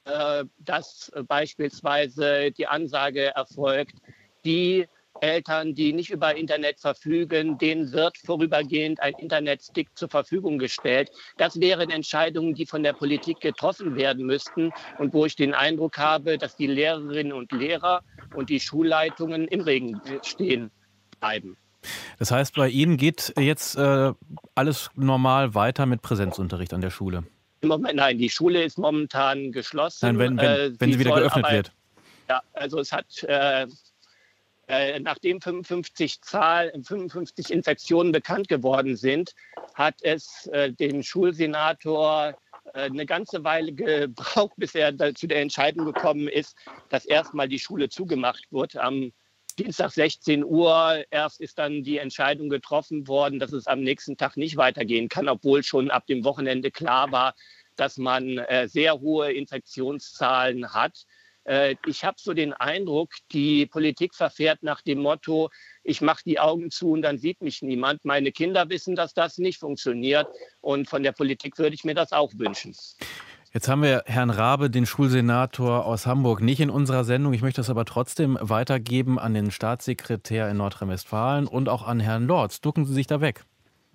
dass beispielsweise die Ansage erfolgt, die Eltern, die nicht über Internet verfügen, denen wird vorübergehend ein Internetstick zur Verfügung gestellt. Das wären Entscheidungen, die von der Politik getroffen werden müssten und wo ich den Eindruck habe, dass die Lehrerinnen und Lehrer und die Schulleitungen im Regen stehen bleiben. Das heißt, bei Ihnen geht jetzt äh, alles normal weiter mit Präsenzunterricht an der Schule? Moment, nein, die Schule ist momentan geschlossen. Nein, wenn, wenn, äh, wenn sie wieder geöffnet aber, wird. Ja, also es hat, äh, äh, nachdem fünfundfünfzig, Zahl, fünfundfünfzig Infektionen bekannt geworden sind, hat es äh, den Schulsenator äh, eine ganze Weile gebraucht, bis er zu der Entscheidung gekommen ist, dass erstmal die Schule zugemacht wird. Am Dienstag sechzehn Uhr erst ist dann die Entscheidung getroffen worden, dass es am nächsten Tag nicht weitergehen kann, obwohl schon ab dem Wochenende klar war, dass man äh, sehr hohe Infektionszahlen hat. Äh, ich habe so den Eindruck, die Politik verfährt nach dem Motto, ich mache die Augen zu und dann sieht mich niemand. Meine Kinder wissen, dass das nicht funktioniert und von der Politik würde ich mir das auch wünschen. Jetzt haben wir Herrn Rabe, den Schulsenator aus Hamburg, nicht in unserer Sendung. Ich möchte das aber trotzdem weitergeben an den Staatssekretär in Nordrhein-Westfalen und auch an Herrn Lorz. Ducken Sie sich da weg.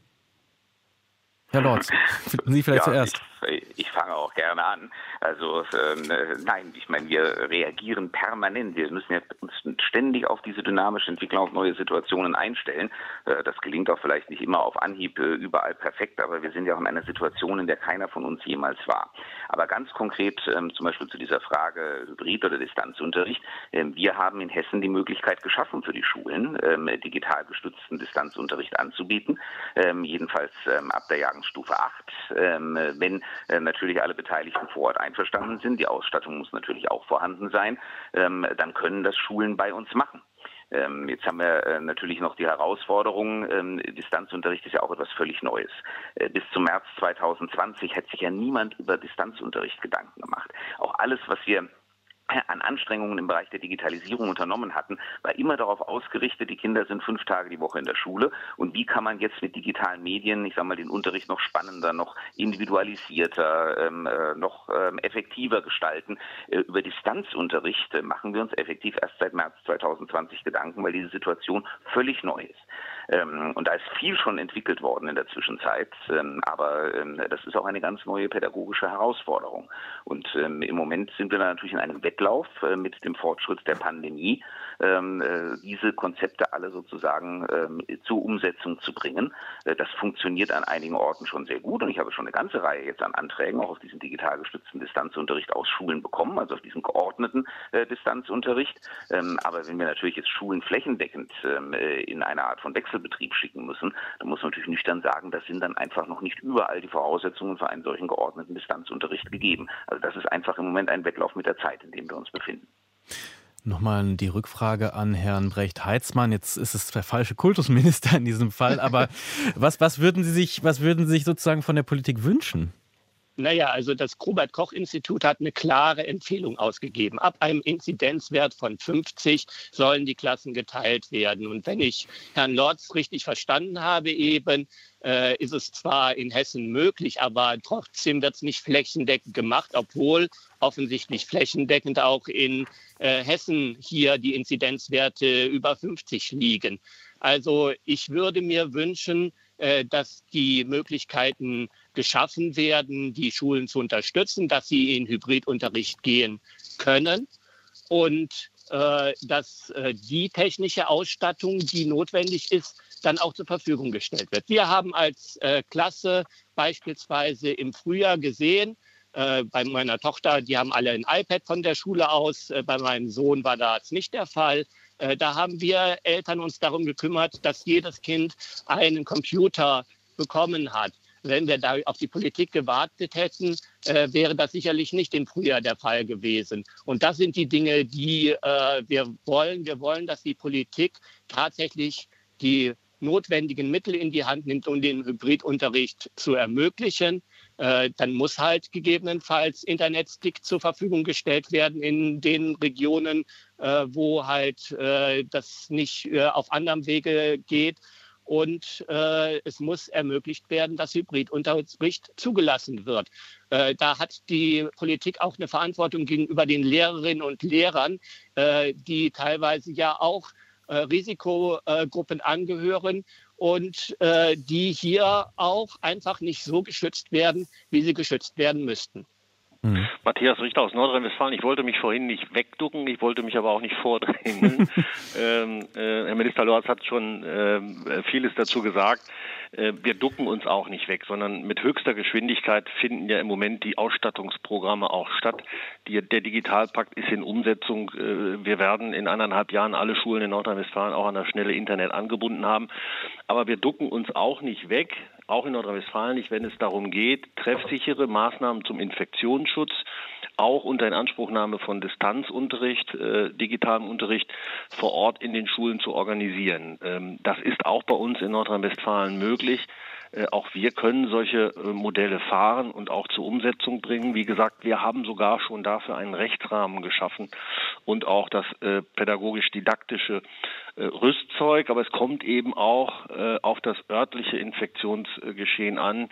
Herr Lorz, Sie vielleicht ja, zuerst. Ich, ich fange auch gerne an. Also äh, nein, ich meine, wir reagieren permanent. Wir müssen ja uns ständig auf diese dynamische Entwicklung, auf neue Situationen einstellen. Äh, das gelingt auch vielleicht nicht immer auf Anhieb äh, überall perfekt, aber wir sind ja auch in einer Situation, in der keiner von uns jemals war. Aber ganz konkret ähm, zum Beispiel zu dieser Frage Hybrid- oder Distanzunterricht. Äh, Wir haben in Hessen die Möglichkeit geschaffen für die Schulen, digital gestützten Distanzunterricht anzubieten, jedenfalls ab der Jahrgangsstufe acht, wenn natürlich alle Beteiligten vor Ort einverstanden sind. Die Ausstattung muss natürlich auch vorhanden sein, dann können das Schulen bei uns machen. Ähm, jetzt haben wir äh, natürlich noch die Herausforderung, ähm, Distanzunterricht ist ja auch etwas völlig Neues. Äh, bis zum März zwanzig zwanzig hat sich ja niemand über Distanzunterricht Gedanken gemacht. Auch alles, was wir an Anstrengungen im Bereich der Digitalisierung unternommen hatten, war immer darauf ausgerichtet, die Kinder sind fünf Tage die Woche in der Schule und wie kann man jetzt mit digitalen Medien, ich sage mal, den Unterricht noch spannender, noch individualisierter, ähm, äh, noch ähm, effektiver gestalten. Äh, über Distanzunterricht äh, machen wir uns effektiv erst seit März zwanzig zwanzig Gedanken, weil diese Situation völlig neu ist. Ähm, und da ist viel schon entwickelt worden in der Zwischenzeit, ähm, aber ähm, das ist auch eine ganz neue pädagogische Herausforderung. Und ähm, im Moment sind wir da natürlich in einem Wettlauf äh, mit dem Fortschritt der Pandemie, ähm, äh, diese Konzepte alle sozusagen ähm, zur Umsetzung zu bringen. Äh, das funktioniert an einigen Orten schon sehr gut und ich habe schon eine ganze Reihe jetzt an Anträgen auch auf diesen digital gestützten Distanzunterricht aus Schulen bekommen, also auf diesen geordneten äh, Distanzunterricht. Ähm, aber wenn wir natürlich jetzt Schulen flächendeckend ähm, in eine Art von Wechselbetrieb schicken müssen, dann muss man natürlich nüchtern sagen, das sind dann einfach noch nicht überall die Voraussetzungen für einen solchen geordneten Distanzunterricht gegeben. Also das ist einfach im Moment ein Wettlauf mit der Zeit, in dem wir uns befinden. Nochmal die Rückfrage an Herrn Brecht-Heitzmann. Jetzt ist es der falsche Kultusminister in diesem Fall, aber was, was würden Sie sich, was würden Sie sich sozusagen von der Politik wünschen? Naja, also das Robert-Koch-Institut hat eine klare Empfehlung ausgegeben. Ab einem Inzidenzwert von fünfzig sollen die Klassen geteilt werden. Und wenn ich Herrn Lorz richtig verstanden habe eben, äh, ist es zwar in Hessen möglich, aber trotzdem wird es nicht flächendeckend gemacht, obwohl offensichtlich flächendeckend auch in äh, Hessen hier die Inzidenzwerte über fünfzig liegen. Also ich würde mir wünschen, äh, dass die Möglichkeiten geschaffen werden, die Schulen zu unterstützen, dass sie in Hybridunterricht gehen können und äh, dass äh, die technische Ausstattung, die notwendig ist, dann auch zur Verfügung gestellt wird. Wir haben als äh, Klasse beispielsweise im Frühjahr gesehen, äh, bei meiner Tochter, die haben alle ein iPad von der Schule aus, äh, bei meinem Sohn war das nicht der Fall. Äh, da haben wir Eltern uns darum gekümmert, dass jedes Kind einen Computer bekommen hat. Wenn wir da auf die Politik gewartet hätten, äh, wäre das sicherlich nicht im Frühjahr der Fall gewesen. Und das sind die Dinge, die äh, wir wollen. Wir wollen, dass die Politik tatsächlich die notwendigen Mittel in die Hand nimmt, um den Hybridunterricht zu ermöglichen. Äh, dann muss halt gegebenenfalls Internetstick zur Verfügung gestellt werden in den Regionen, äh, wo halt äh, das nicht äh, auf anderem Wege geht. Und äh, es muss ermöglicht werden, dass Hybridunterricht zugelassen wird. Äh, da hat die Politik auch eine Verantwortung gegenüber den Lehrerinnen und Lehrern, äh, die teilweise ja auch äh, Risikogruppen angehören und äh, die hier auch einfach nicht so geschützt werden, wie sie geschützt werden müssten. Mhm. Matthias Richter aus Nordrhein-Westfalen. Ich wollte mich vorhin nicht wegducken, ich wollte mich aber auch nicht vordrängeln. ähm, äh, Herr Minister Lorz hat schon äh, vieles dazu gesagt. Äh, wir ducken uns auch nicht weg, sondern mit höchster Geschwindigkeit finden ja im Moment die Ausstattungsprogramme auch statt. Die, der Digitalpakt ist in Umsetzung. Äh, wir werden in eineinhalb Jahren alle Schulen in Nordrhein-Westfalen auch an das schnelle Internet angebunden haben. Aber wir ducken uns auch nicht weg, auch in Nordrhein-Westfalen nicht, wenn es darum geht, treffsichere Maßnahmen zum Infektionsschutz, auch unter Inanspruchnahme von Distanzunterricht, äh, digitalem Unterricht vor Ort in den Schulen zu organisieren. Ähm, das ist auch bei uns in Nordrhein-Westfalen möglich. Äh, auch wir können solche äh, Modelle fahren und auch zur Umsetzung bringen. Wie gesagt, wir haben sogar schon dafür einen Rechtsrahmen geschaffen und auch das äh, pädagogisch-didaktische äh, Rüstzeug. Aber es kommt eben auch äh, auf das örtliche Infektionsgeschehen an.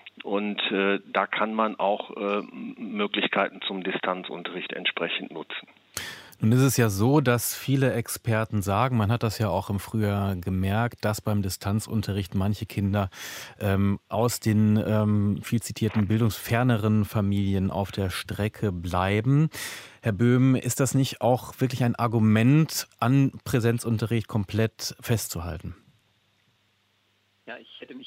Und äh, da kann man auch äh, Möglichkeiten zum Distanzunterricht entsprechend nutzen. Nun ist es ja so, dass viele Experten sagen, man hat das ja auch im Frühjahr gemerkt, dass beim Distanzunterricht manche Kinder ähm, aus den ähm, viel zitierten bildungsferneren Familien auf der Strecke bleiben. Herr Böhm, ist das nicht auch wirklich ein Argument, an Präsenzunterricht komplett festzuhalten? Ja, ich hätte mich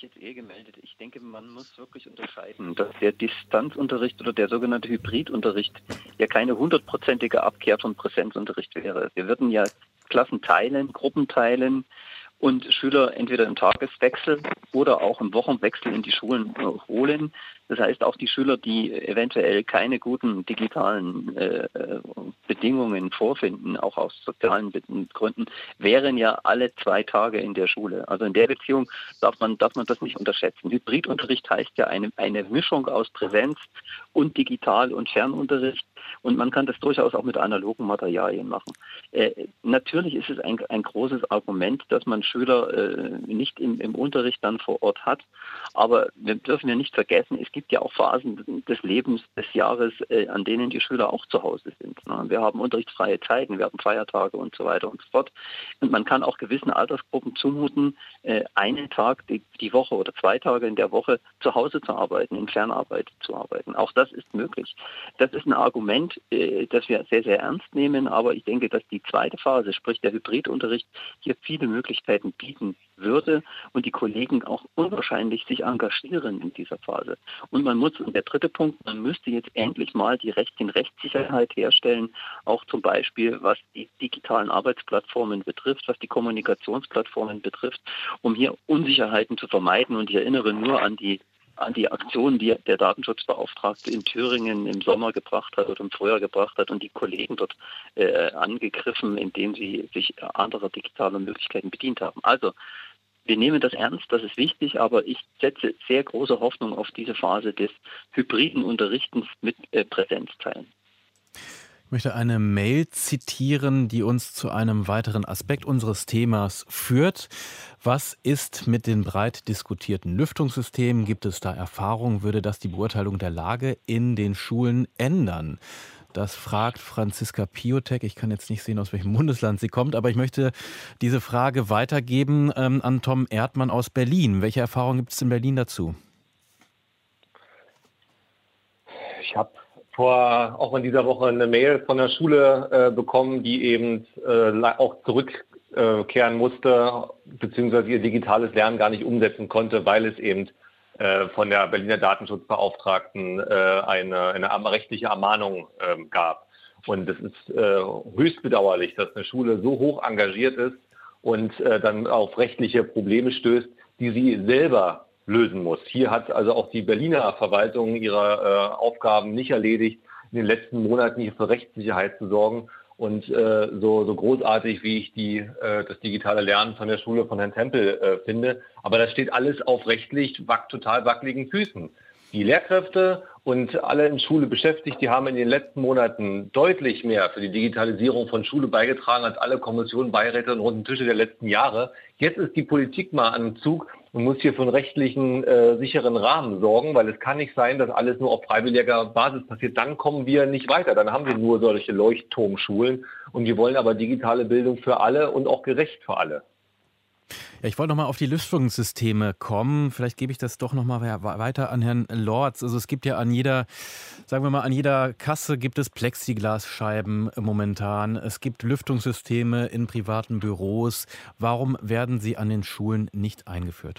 jetzt eh gemeldet. Ich denke, man muss wirklich unterscheiden, dass der Distanzunterricht oder der sogenannte Hybridunterricht ja keine hundertprozentige Abkehr von Präsenzunterricht wäre. Wir würden ja Klassen teilen, Gruppen teilen und Schüler entweder im Tageswechsel oder auch im Wochenwechsel in die Schulen äh, holen. Das heißt, auch die Schüler, die eventuell keine guten digitalen äh, Bedingungen vorfinden, auch aus sozialen Gründen, wären ja alle zwei Tage in der Schule. Also in der Beziehung darf man, darf man das nicht unterschätzen. Hybridunterricht heißt ja eine, eine Mischung aus Präsenz und Digital- und Fernunterricht. Und man kann das durchaus auch mit analogen Materialien machen. Äh, natürlich ist es ein, ein großes Argument, dass man Schüler äh, nicht im, im Unterricht dann vor Ort hat. Aber wir dürfen ja nicht vergessen, es gibt ja auch Phasen des Lebens, des Jahres, äh, an denen die Schüler auch zu Hause sind. Ne? Wir haben unterrichtsfreie Zeiten, wir haben Feiertage und so weiter und so fort. Und man kann auch gewissen Altersgruppen zumuten, äh, einen Tag die, die Woche oder zwei Tage in der Woche zu Hause zu arbeiten, in Fernarbeit zu arbeiten. Auch das ist möglich. Das ist ein Argument, äh, das wir sehr, sehr ernst nehmen. Aber ich denke, dass die zweite Phase, sprich der Hybridunterricht, hier viele Möglichkeiten bieten würde und die Kollegen auch unwahrscheinlich sich engagieren in dieser Phase. Und man muss, und der dritte Punkt, man müsste jetzt endlich mal die Recht, die Rechtssicherheit herstellen, auch zum Beispiel was die digitalen Arbeitsplattformen betrifft, was die Kommunikationsplattformen betrifft, um hier Unsicherheiten zu vermeiden. Und ich erinnere nur an die an die Aktion, die der Datenschutzbeauftragte in Thüringen im Sommer gebracht hat oder im Frühjahr gebracht hat und die Kollegen dort äh, angegriffen, indem sie sich anderer digitaler Möglichkeiten bedient haben. Also wir nehmen das ernst, das ist wichtig, aber ich setze sehr große Hoffnung auf diese Phase des hybriden Unterrichtens mit äh, Präsenzteilen. Ich möchte eine Mail zitieren, die uns zu einem weiteren Aspekt unseres Themas führt. Was ist mit den breit diskutierten Lüftungssystemen? Gibt es da Erfahrungen? Würde das die Beurteilung der Lage in den Schulen ändern? Das fragt Franziska Piotek. Ich kann jetzt nicht sehen, aus welchem Bundesland sie kommt, aber ich möchte diese Frage weitergeben ähm, an Tom Erdmann aus Berlin. Welche Erfahrungen gibt es in Berlin dazu? Ich habe vor auch in dieser Woche eine Mail von der Schule äh, bekommen, die eben äh, auch zurückkehren äh, musste, beziehungsweise ihr digitales Lernen gar nicht umsetzen konnte, weil es eben äh, von der Berliner Datenschutzbeauftragten äh, eine, eine rechtliche Ermahnung äh, gab. Und es ist äh, höchst bedauerlich, dass eine Schule so hoch engagiert ist und äh, dann auf rechtliche Probleme stößt, die sie selber lösen muss. Hier hat also auch die Berliner Verwaltung ihre äh, Aufgaben nicht erledigt, in den letzten Monaten hier für Rechtssicherheit zu sorgen. Und äh, so, so großartig, wie ich die, äh, das digitale Lernen von der Schule von Herrn Tempel äh, finde. Aber das steht alles auf rechtlich wack, total wackeligen Füßen. Die Lehrkräfte und alle in Schule beschäftigt, die haben in den letzten Monaten deutlich mehr für die Digitalisierung von Schule beigetragen als alle Kommissionen, Beiräte und runden Tische der letzten Jahre. Jetzt ist die Politik mal an Zug und muss hier für einen rechtlichen, äh, sicheren Rahmen sorgen, weil es kann nicht sein, dass alles nur auf freiwilliger Basis passiert. Dann kommen wir nicht weiter. Dann haben wir nur solche Leuchtturmschulen und wir wollen aber digitale Bildung für alle und auch gerecht für alle. Ja, ich wollte noch mal auf die Lüftungssysteme kommen. Vielleicht gebe ich das doch noch mal weiter an Herrn Lorz. Also es gibt ja an jeder, sagen wir mal, an jeder Kasse gibt es Plexiglasscheiben momentan. Es gibt Lüftungssysteme in privaten Büros. Warum werden sie an den Schulen nicht eingeführt?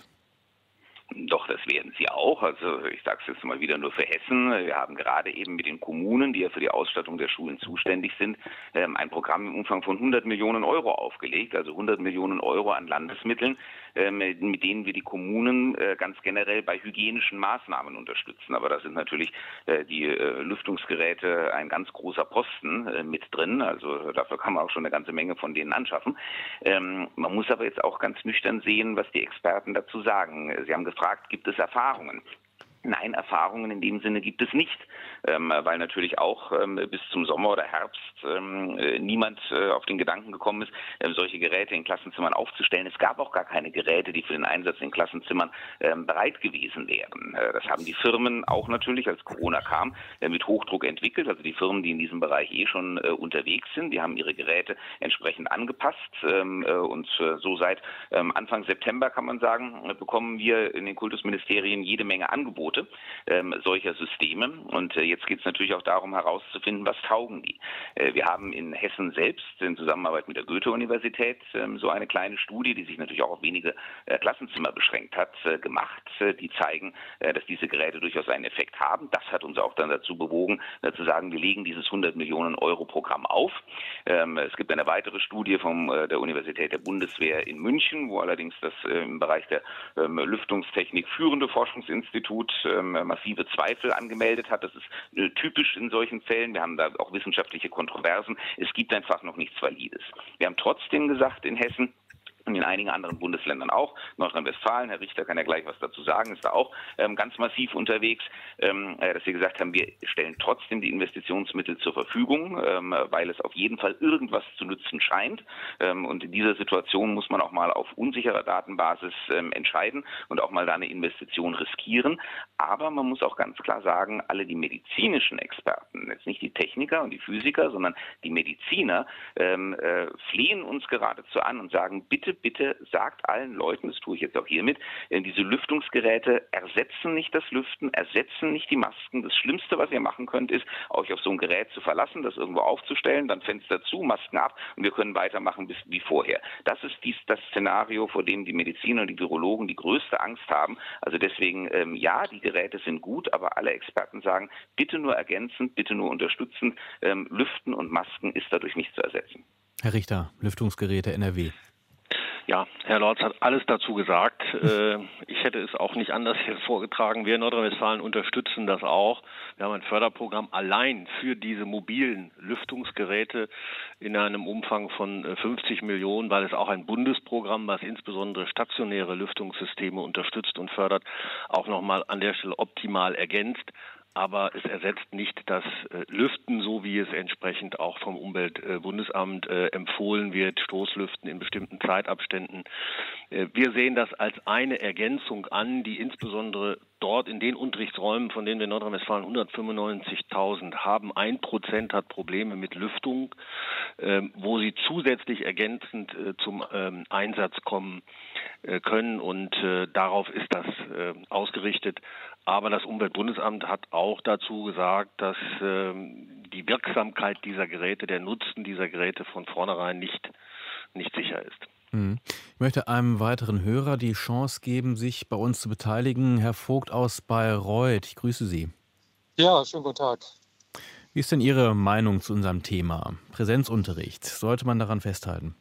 Doch, das werden sie auch. Also ich sage es jetzt mal wieder nur für Hessen. Wir haben gerade eben mit den Kommunen, die ja für die Ausstattung der Schulen zuständig sind, ein Programm im Umfang von hundert Millionen Euro aufgelegt. Also hundert Millionen Euro an Landesmitteln, mit denen wir die Kommunen ganz generell bei hygienischen Maßnahmen unterstützen. Aber da sind natürlich die Lüftungsgeräte ein ganz großer Posten mit drin. Also dafür kann man auch schon eine ganze Menge von denen anschaffen. Man muss aber jetzt auch ganz nüchtern sehen, was die Experten dazu sagen. Sie haben gefragt, gibt es Erfahrungen? Nein, Erfahrungen in dem Sinne gibt es nicht, ähm, weil natürlich auch ähm, bis zum Sommer oder Herbst ähm, äh, niemand äh, auf den Gedanken gekommen ist, äh, solche Geräte in Klassenzimmern aufzustellen. Es gab auch gar keine Geräte, die für den Einsatz in Klassenzimmern ähm, bereit gewesen wären. Äh, das haben die Firmen auch natürlich, als Corona kam, äh, mit Hochdruck entwickelt. Also die Firmen, die in diesem Bereich eh schon äh, unterwegs sind, die haben ihre Geräte entsprechend angepasst. Ähm, äh, und äh, so seit ähm, Anfang September, kann man sagen, äh, bekommen wir in den Kultusministerien jede Menge Angebote Aufbaute ähm, solcher Systeme. Und äh, jetzt geht es natürlich auch darum herauszufinden, was taugen die. Äh, wir haben in Hessen selbst in Zusammenarbeit mit der Goethe-Universität ähm, so eine kleine Studie, die sich natürlich auch auf wenige äh, Klassenzimmer beschränkt hat, äh, gemacht, äh, die zeigen, äh, dass diese Geräte durchaus einen Effekt haben. Das hat uns auch dann dazu bewogen, äh, zu sagen, wir legen dieses hundert Millionen Euro Programm auf. Ähm, es gibt eine weitere Studie von äh, der Universität der Bundeswehr in München, wo allerdings das äh, im Bereich der ähm, Lüftungstechnik führende Forschungsinstitut ähm, massive Zweifel angemeldet hat. Das ist äh, typisch in solchen Fällen. Wir haben da auch wissenschaftliche Kontroversen. Es gibt einfach noch nichts Valides. Wir haben trotzdem gesagt in Hessen, und in einigen anderen Bundesländern auch, Nordrhein-Westfalen, Herr Richter kann ja gleich was dazu sagen, ist da auch ähm, ganz massiv unterwegs, ähm, äh, dass wir gesagt haben, wir stellen trotzdem die Investitionsmittel zur Verfügung, ähm, weil es auf jeden Fall irgendwas zu nützen scheint. Ähm, und in dieser Situation muss man auch mal auf unsicherer Datenbasis ähm, entscheiden und auch mal da eine Investition riskieren. Aber man muss auch ganz klar sagen, alle die medizinischen Experten, jetzt nicht die Techniker und die Physiker, sondern die Mediziner ähm, äh, flehen uns geradezu an und sagen, bitte Bitte sagt allen Leuten, das tue ich jetzt auch hiermit, diese Lüftungsgeräte ersetzen nicht das Lüften, ersetzen nicht die Masken. Das Schlimmste, was ihr machen könnt, ist, euch auf so ein Gerät zu verlassen, das irgendwo aufzustellen, dann Fenster zu, Masken ab und wir können weitermachen bis wie vorher. Das ist dies, das Szenario, vor dem die Mediziner und die Virologen die größte Angst haben. Also deswegen, ähm, ja, die Geräte sind gut, aber alle Experten sagen, bitte nur ergänzend, bitte nur unterstützend. Ähm, Lüften und Masken ist dadurch nicht zu ersetzen. Herr Richter, Lüftungsgeräte N R W. Ja, Herr Lorz hat alles dazu gesagt. Ich hätte es auch nicht anders vorgetragen. Wir in Nordrhein-Westfalen unterstützen das auch. Wir haben ein Förderprogramm allein für diese mobilen Lüftungsgeräte in einem Umfang von fünfzig Millionen, weil es auch ein Bundesprogramm, was insbesondere stationäre Lüftungssysteme unterstützt und fördert, auch nochmal an der Stelle optimal ergänzt. Aber es ersetzt nicht das äh, Lüften, so wie es entsprechend auch vom Umweltbundesamt äh, empfohlen wird, Stoßlüften in bestimmten Zeitabständen. Äh, wir sehen das als eine Ergänzung an, die insbesondere dort in den Unterrichtsräumen, von denen wir in Nordrhein-Westfalen hundertfünfundneunzigtausend haben, ein Prozent hat Probleme mit Lüftung, äh, wo sie zusätzlich ergänzend äh, zum ähm, Einsatz kommen äh, können. Und äh, darauf ist das äh, ausgerichtet. Aber das Umweltbundesamt hat auch dazu gesagt, dass ähm, die Wirksamkeit dieser Geräte, der Nutzen dieser Geräte von vornherein nicht, nicht sicher ist. Ich möchte einem weiteren Hörer die Chance geben, sich bei uns zu beteiligen. Herr Vogt aus Bayreuth, ich grüße Sie. Ja, schönen guten Tag. Wie ist denn Ihre Meinung zu unserem Thema? Präsenzunterricht, sollte man daran festhalten?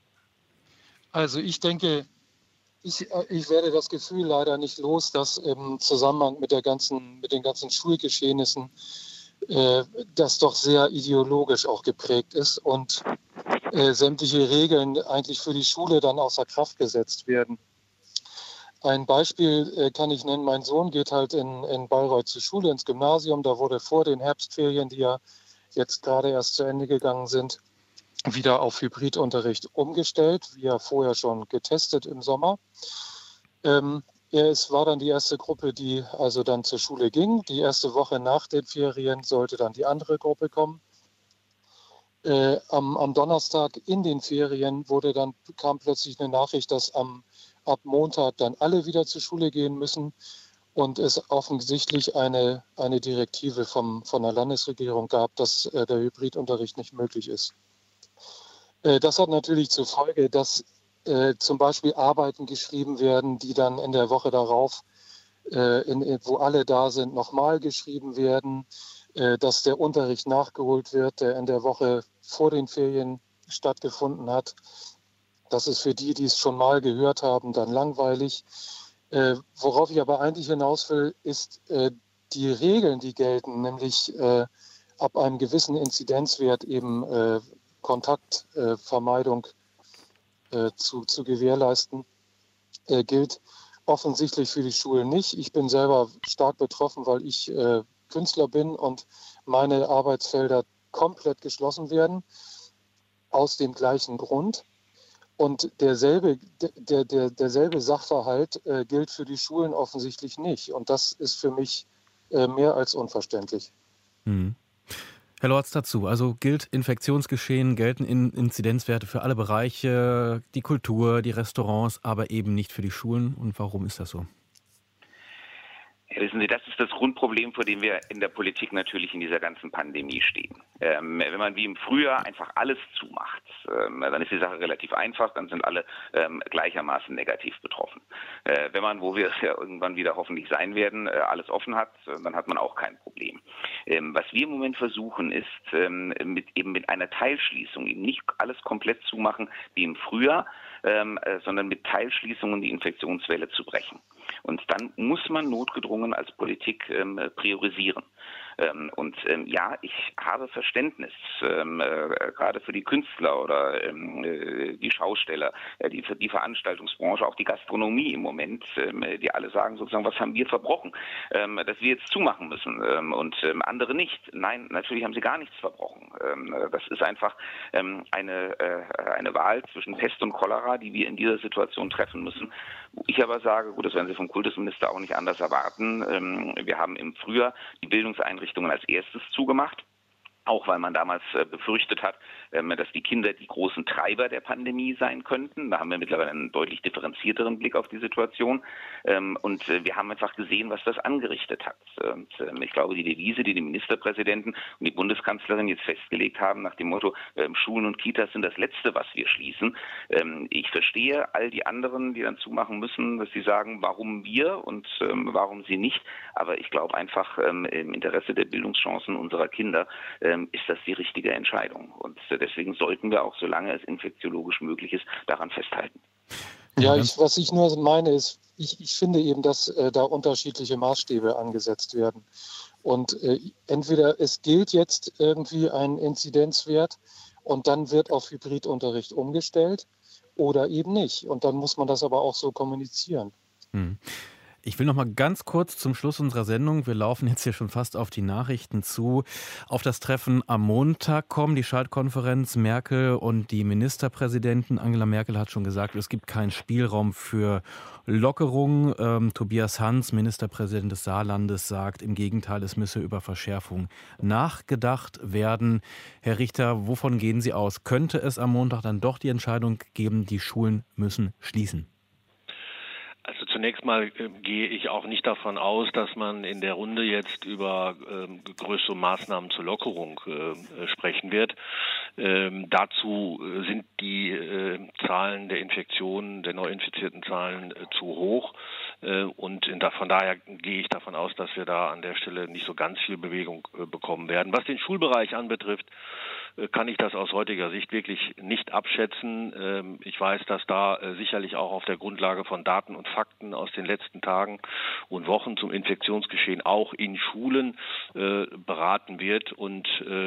Also ich denke, ich, ich werde das Gefühl leider nicht los, dass im Zusammenhang mit, der ganzen, mit den ganzen Schulgeschehnissen äh, das doch sehr ideologisch auch geprägt ist und äh, sämtliche Regeln eigentlich für die Schule dann außer Kraft gesetzt werden. Ein Beispiel äh, kann ich nennen, mein Sohn geht halt in, in Bayreuth zur Schule, ins Gymnasium. Da wurde vor den Herbstferien, die ja jetzt gerade erst zu Ende gegangen sind, wieder auf Hybridunterricht umgestellt, wie ja vorher schon getestet im Sommer. Ähm, er ist, war dann die erste Gruppe, die also dann zur Schule ging. Die erste Woche nach den Ferien sollte dann die andere Gruppe kommen. Äh, am, am Donnerstag in den Ferien wurde dann, kam plötzlich eine Nachricht, dass am, ab Montag dann alle wieder zur Schule gehen müssen und es offensichtlich eine, eine Direktive vom, von der Landesregierung gab, dass äh, der Hybridunterricht nicht möglich ist. Das hat natürlich zur Folge, dass äh, zum Beispiel Arbeiten geschrieben werden, die dann in der Woche darauf, äh, in, in, wo alle da sind, nochmal geschrieben werden, äh, dass der Unterricht nachgeholt wird, der in der Woche vor den Ferien stattgefunden hat. Das ist für die, die es schon mal gehört haben, dann langweilig. Äh, worauf ich aber eigentlich hinaus will, ist äh, die Regeln, die gelten, nämlich äh, ab einem gewissen Inzidenzwert eben äh, Kontaktvermeidung äh, zu, zu gewährleisten, äh, gilt offensichtlich für die Schulen nicht. Ich bin selber stark betroffen, weil ich äh, Künstler bin und meine Arbeitsfelder komplett geschlossen werden, aus dem gleichen Grund. Und derselbe, der, der, derselbe Sachverhalt äh, gilt für die Schulen offensichtlich nicht. Und das ist für mich äh, mehr als unverständlich. Mhm. Herr Lorz dazu, also gilt Infektionsgeschehen, gelten Inzidenzwerte für alle Bereiche, die Kultur, die Restaurants, aber eben nicht für die Schulen. Und warum ist das so? Ja, wissen Sie, das ist das Grundproblem, vor dem wir in der Politik natürlich in dieser ganzen Pandemie stehen. Ähm, wenn man wie im Frühjahr einfach alles zumacht, ähm, dann ist die Sache relativ einfach, dann sind alle ähm, gleichermaßen negativ betroffen. Äh, wenn man, wo wir es ja irgendwann wieder hoffentlich sein werden, äh, alles offen hat, äh, dann hat man auch kein Problem. Ähm, was wir im Moment versuchen, ist ähm, mit, eben mit einer Teilschließung, eben nicht alles komplett zumachen wie im Frühjahr, ähm, äh, sondern mit Teilschließungen die Infektionswelle zu brechen. Und dann muss man notgedrungen als Politik ähm, priorisieren. Ähm, und ähm, ja, ich habe Verständnis, ähm, äh, gerade für die Künstler oder ähm, äh, die Schausteller, äh, die, die Veranstaltungsbranche, auch die Gastronomie im Moment, ähm, die alle sagen sozusagen, was haben wir verbrochen, ähm, dass wir jetzt zumachen müssen ähm, und ähm, andere nicht. Nein, natürlich haben sie gar nichts verbrochen. Ähm, das ist einfach ähm, eine, äh, eine Wahl zwischen Pest und Cholera, die wir in dieser Situation treffen müssen. Ich aber sage, gut, das werden Sie vom Kultusminister auch nicht anders erwarten. Ähm, wir haben im Frühjahr die Bildungseinrichtungen als erstes zugemacht. Auch weil man damals äh, befürchtet hat, ähm, dass die Kinder die großen Treiber der Pandemie sein könnten. Da haben wir mittlerweile einen deutlich differenzierteren Blick auf die Situation. Ähm, und äh, wir haben einfach gesehen, was das angerichtet hat. Und äh, ich glaube, die Devise, die die Ministerpräsidenten und die Bundeskanzlerin jetzt festgelegt haben, nach dem Motto, äh, Schulen und Kitas sind das Letzte, was wir schließen. Ähm, ich verstehe all die anderen, die dann zumachen müssen, dass sie sagen, warum wir und ähm, warum sie nicht. Aber ich glaube einfach, ähm, im Interesse der Bildungschancen unserer Kinder, äh, ist das die richtige Entscheidung. Und deswegen sollten wir auch, solange es infektiologisch möglich ist, daran festhalten. Ja, ich, was ich nur meine ist, ich, ich finde eben, dass äh, da unterschiedliche Maßstäbe angesetzt werden. Und äh, entweder es gilt jetzt irgendwie ein Inzidenzwert und dann wird auf Hybridunterricht umgestellt oder eben nicht. Und dann muss man das aber auch so kommunizieren. Hm. Ich will noch mal ganz kurz zum Schluss unserer Sendung, wir laufen jetzt hier schon fast auf die Nachrichten zu, auf das Treffen am Montag kommen, die Schaltkonferenz Merkel und die Ministerpräsidenten. Angela Merkel hat schon gesagt, es gibt keinen Spielraum für Lockerung. Ähm, Tobias Hans, Ministerpräsident des Saarlandes, sagt im Gegenteil, es müsse über Verschärfung nachgedacht werden. Herr Richter, wovon gehen Sie aus? Könnte es am Montag dann doch die Entscheidung geben, die Schulen müssen schließen? Also zunächst mal äh, gehe ich auch nicht davon aus, dass man in der Runde jetzt über äh, größere Maßnahmen zur Lockerung äh, sprechen wird. Ähm, dazu sind die äh, Zahlen der Infektionen, der neuinfizierten Zahlen äh, zu hoch. Äh, und in, von daher gehe ich davon aus, dass wir da an der Stelle nicht so ganz viel Bewegung äh, bekommen werden. Was den Schulbereich anbetrifft, kann ich das aus heutiger Sicht wirklich nicht abschätzen. Ich weiß, dass da sicherlich auch auf der Grundlage von Daten und Fakten aus den letzten Tagen und Wochen zum Infektionsgeschehen auch in Schulen beraten wird. Und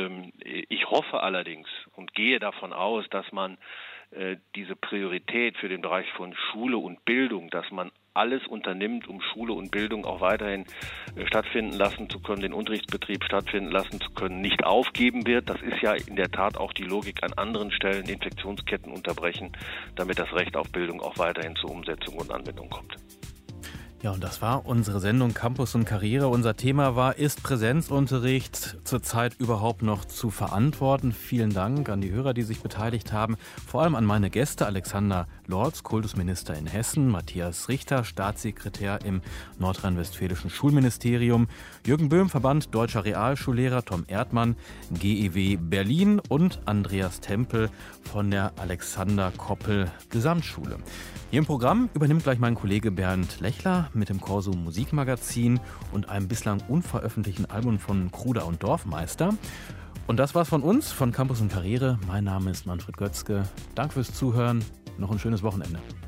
ich hoffe allerdings und gehe davon aus, dass man diese Priorität für den Bereich von Schule und Bildung, dass man alles unternimmt, um Schule und Bildung auch weiterhin äh, stattfinden lassen zu können, den Unterrichtsbetrieb stattfinden lassen zu können, nicht aufgeben wird. Das ist ja in der Tat auch die Logik, an anderen Stellen Infektionsketten unterbrechen, damit das Recht auf Bildung auch weiterhin zur Umsetzung und Anwendung kommt. Ja, und das war unsere Sendung Campus und Karriere. Unser Thema war, ist Präsenzunterricht zurzeit überhaupt noch zu verantworten? Vielen Dank an die Hörer, die sich beteiligt haben. Vor allem an meine Gäste, Alexander Lorz, Kultusminister in Hessen, Matthias Richter, Staatssekretär im nordrhein-westfälischen Schulministerium, Jürgen Böhm, Verband Deutscher Realschullehrer, Tom Erdmann, G E W Berlin und Andreas Tempel von der Alexander Koppel Gesamtschule. Hier im Programm übernimmt gleich mein Kollege Bernd Lechler mit dem Corso Musikmagazin und einem bislang unveröffentlichten Album von Kruder und Dorfmeister. Und das war's von uns, von Campus und Karriere. Mein Name ist Manfred Götzke. Danke fürs Zuhören. Noch ein schönes Wochenende.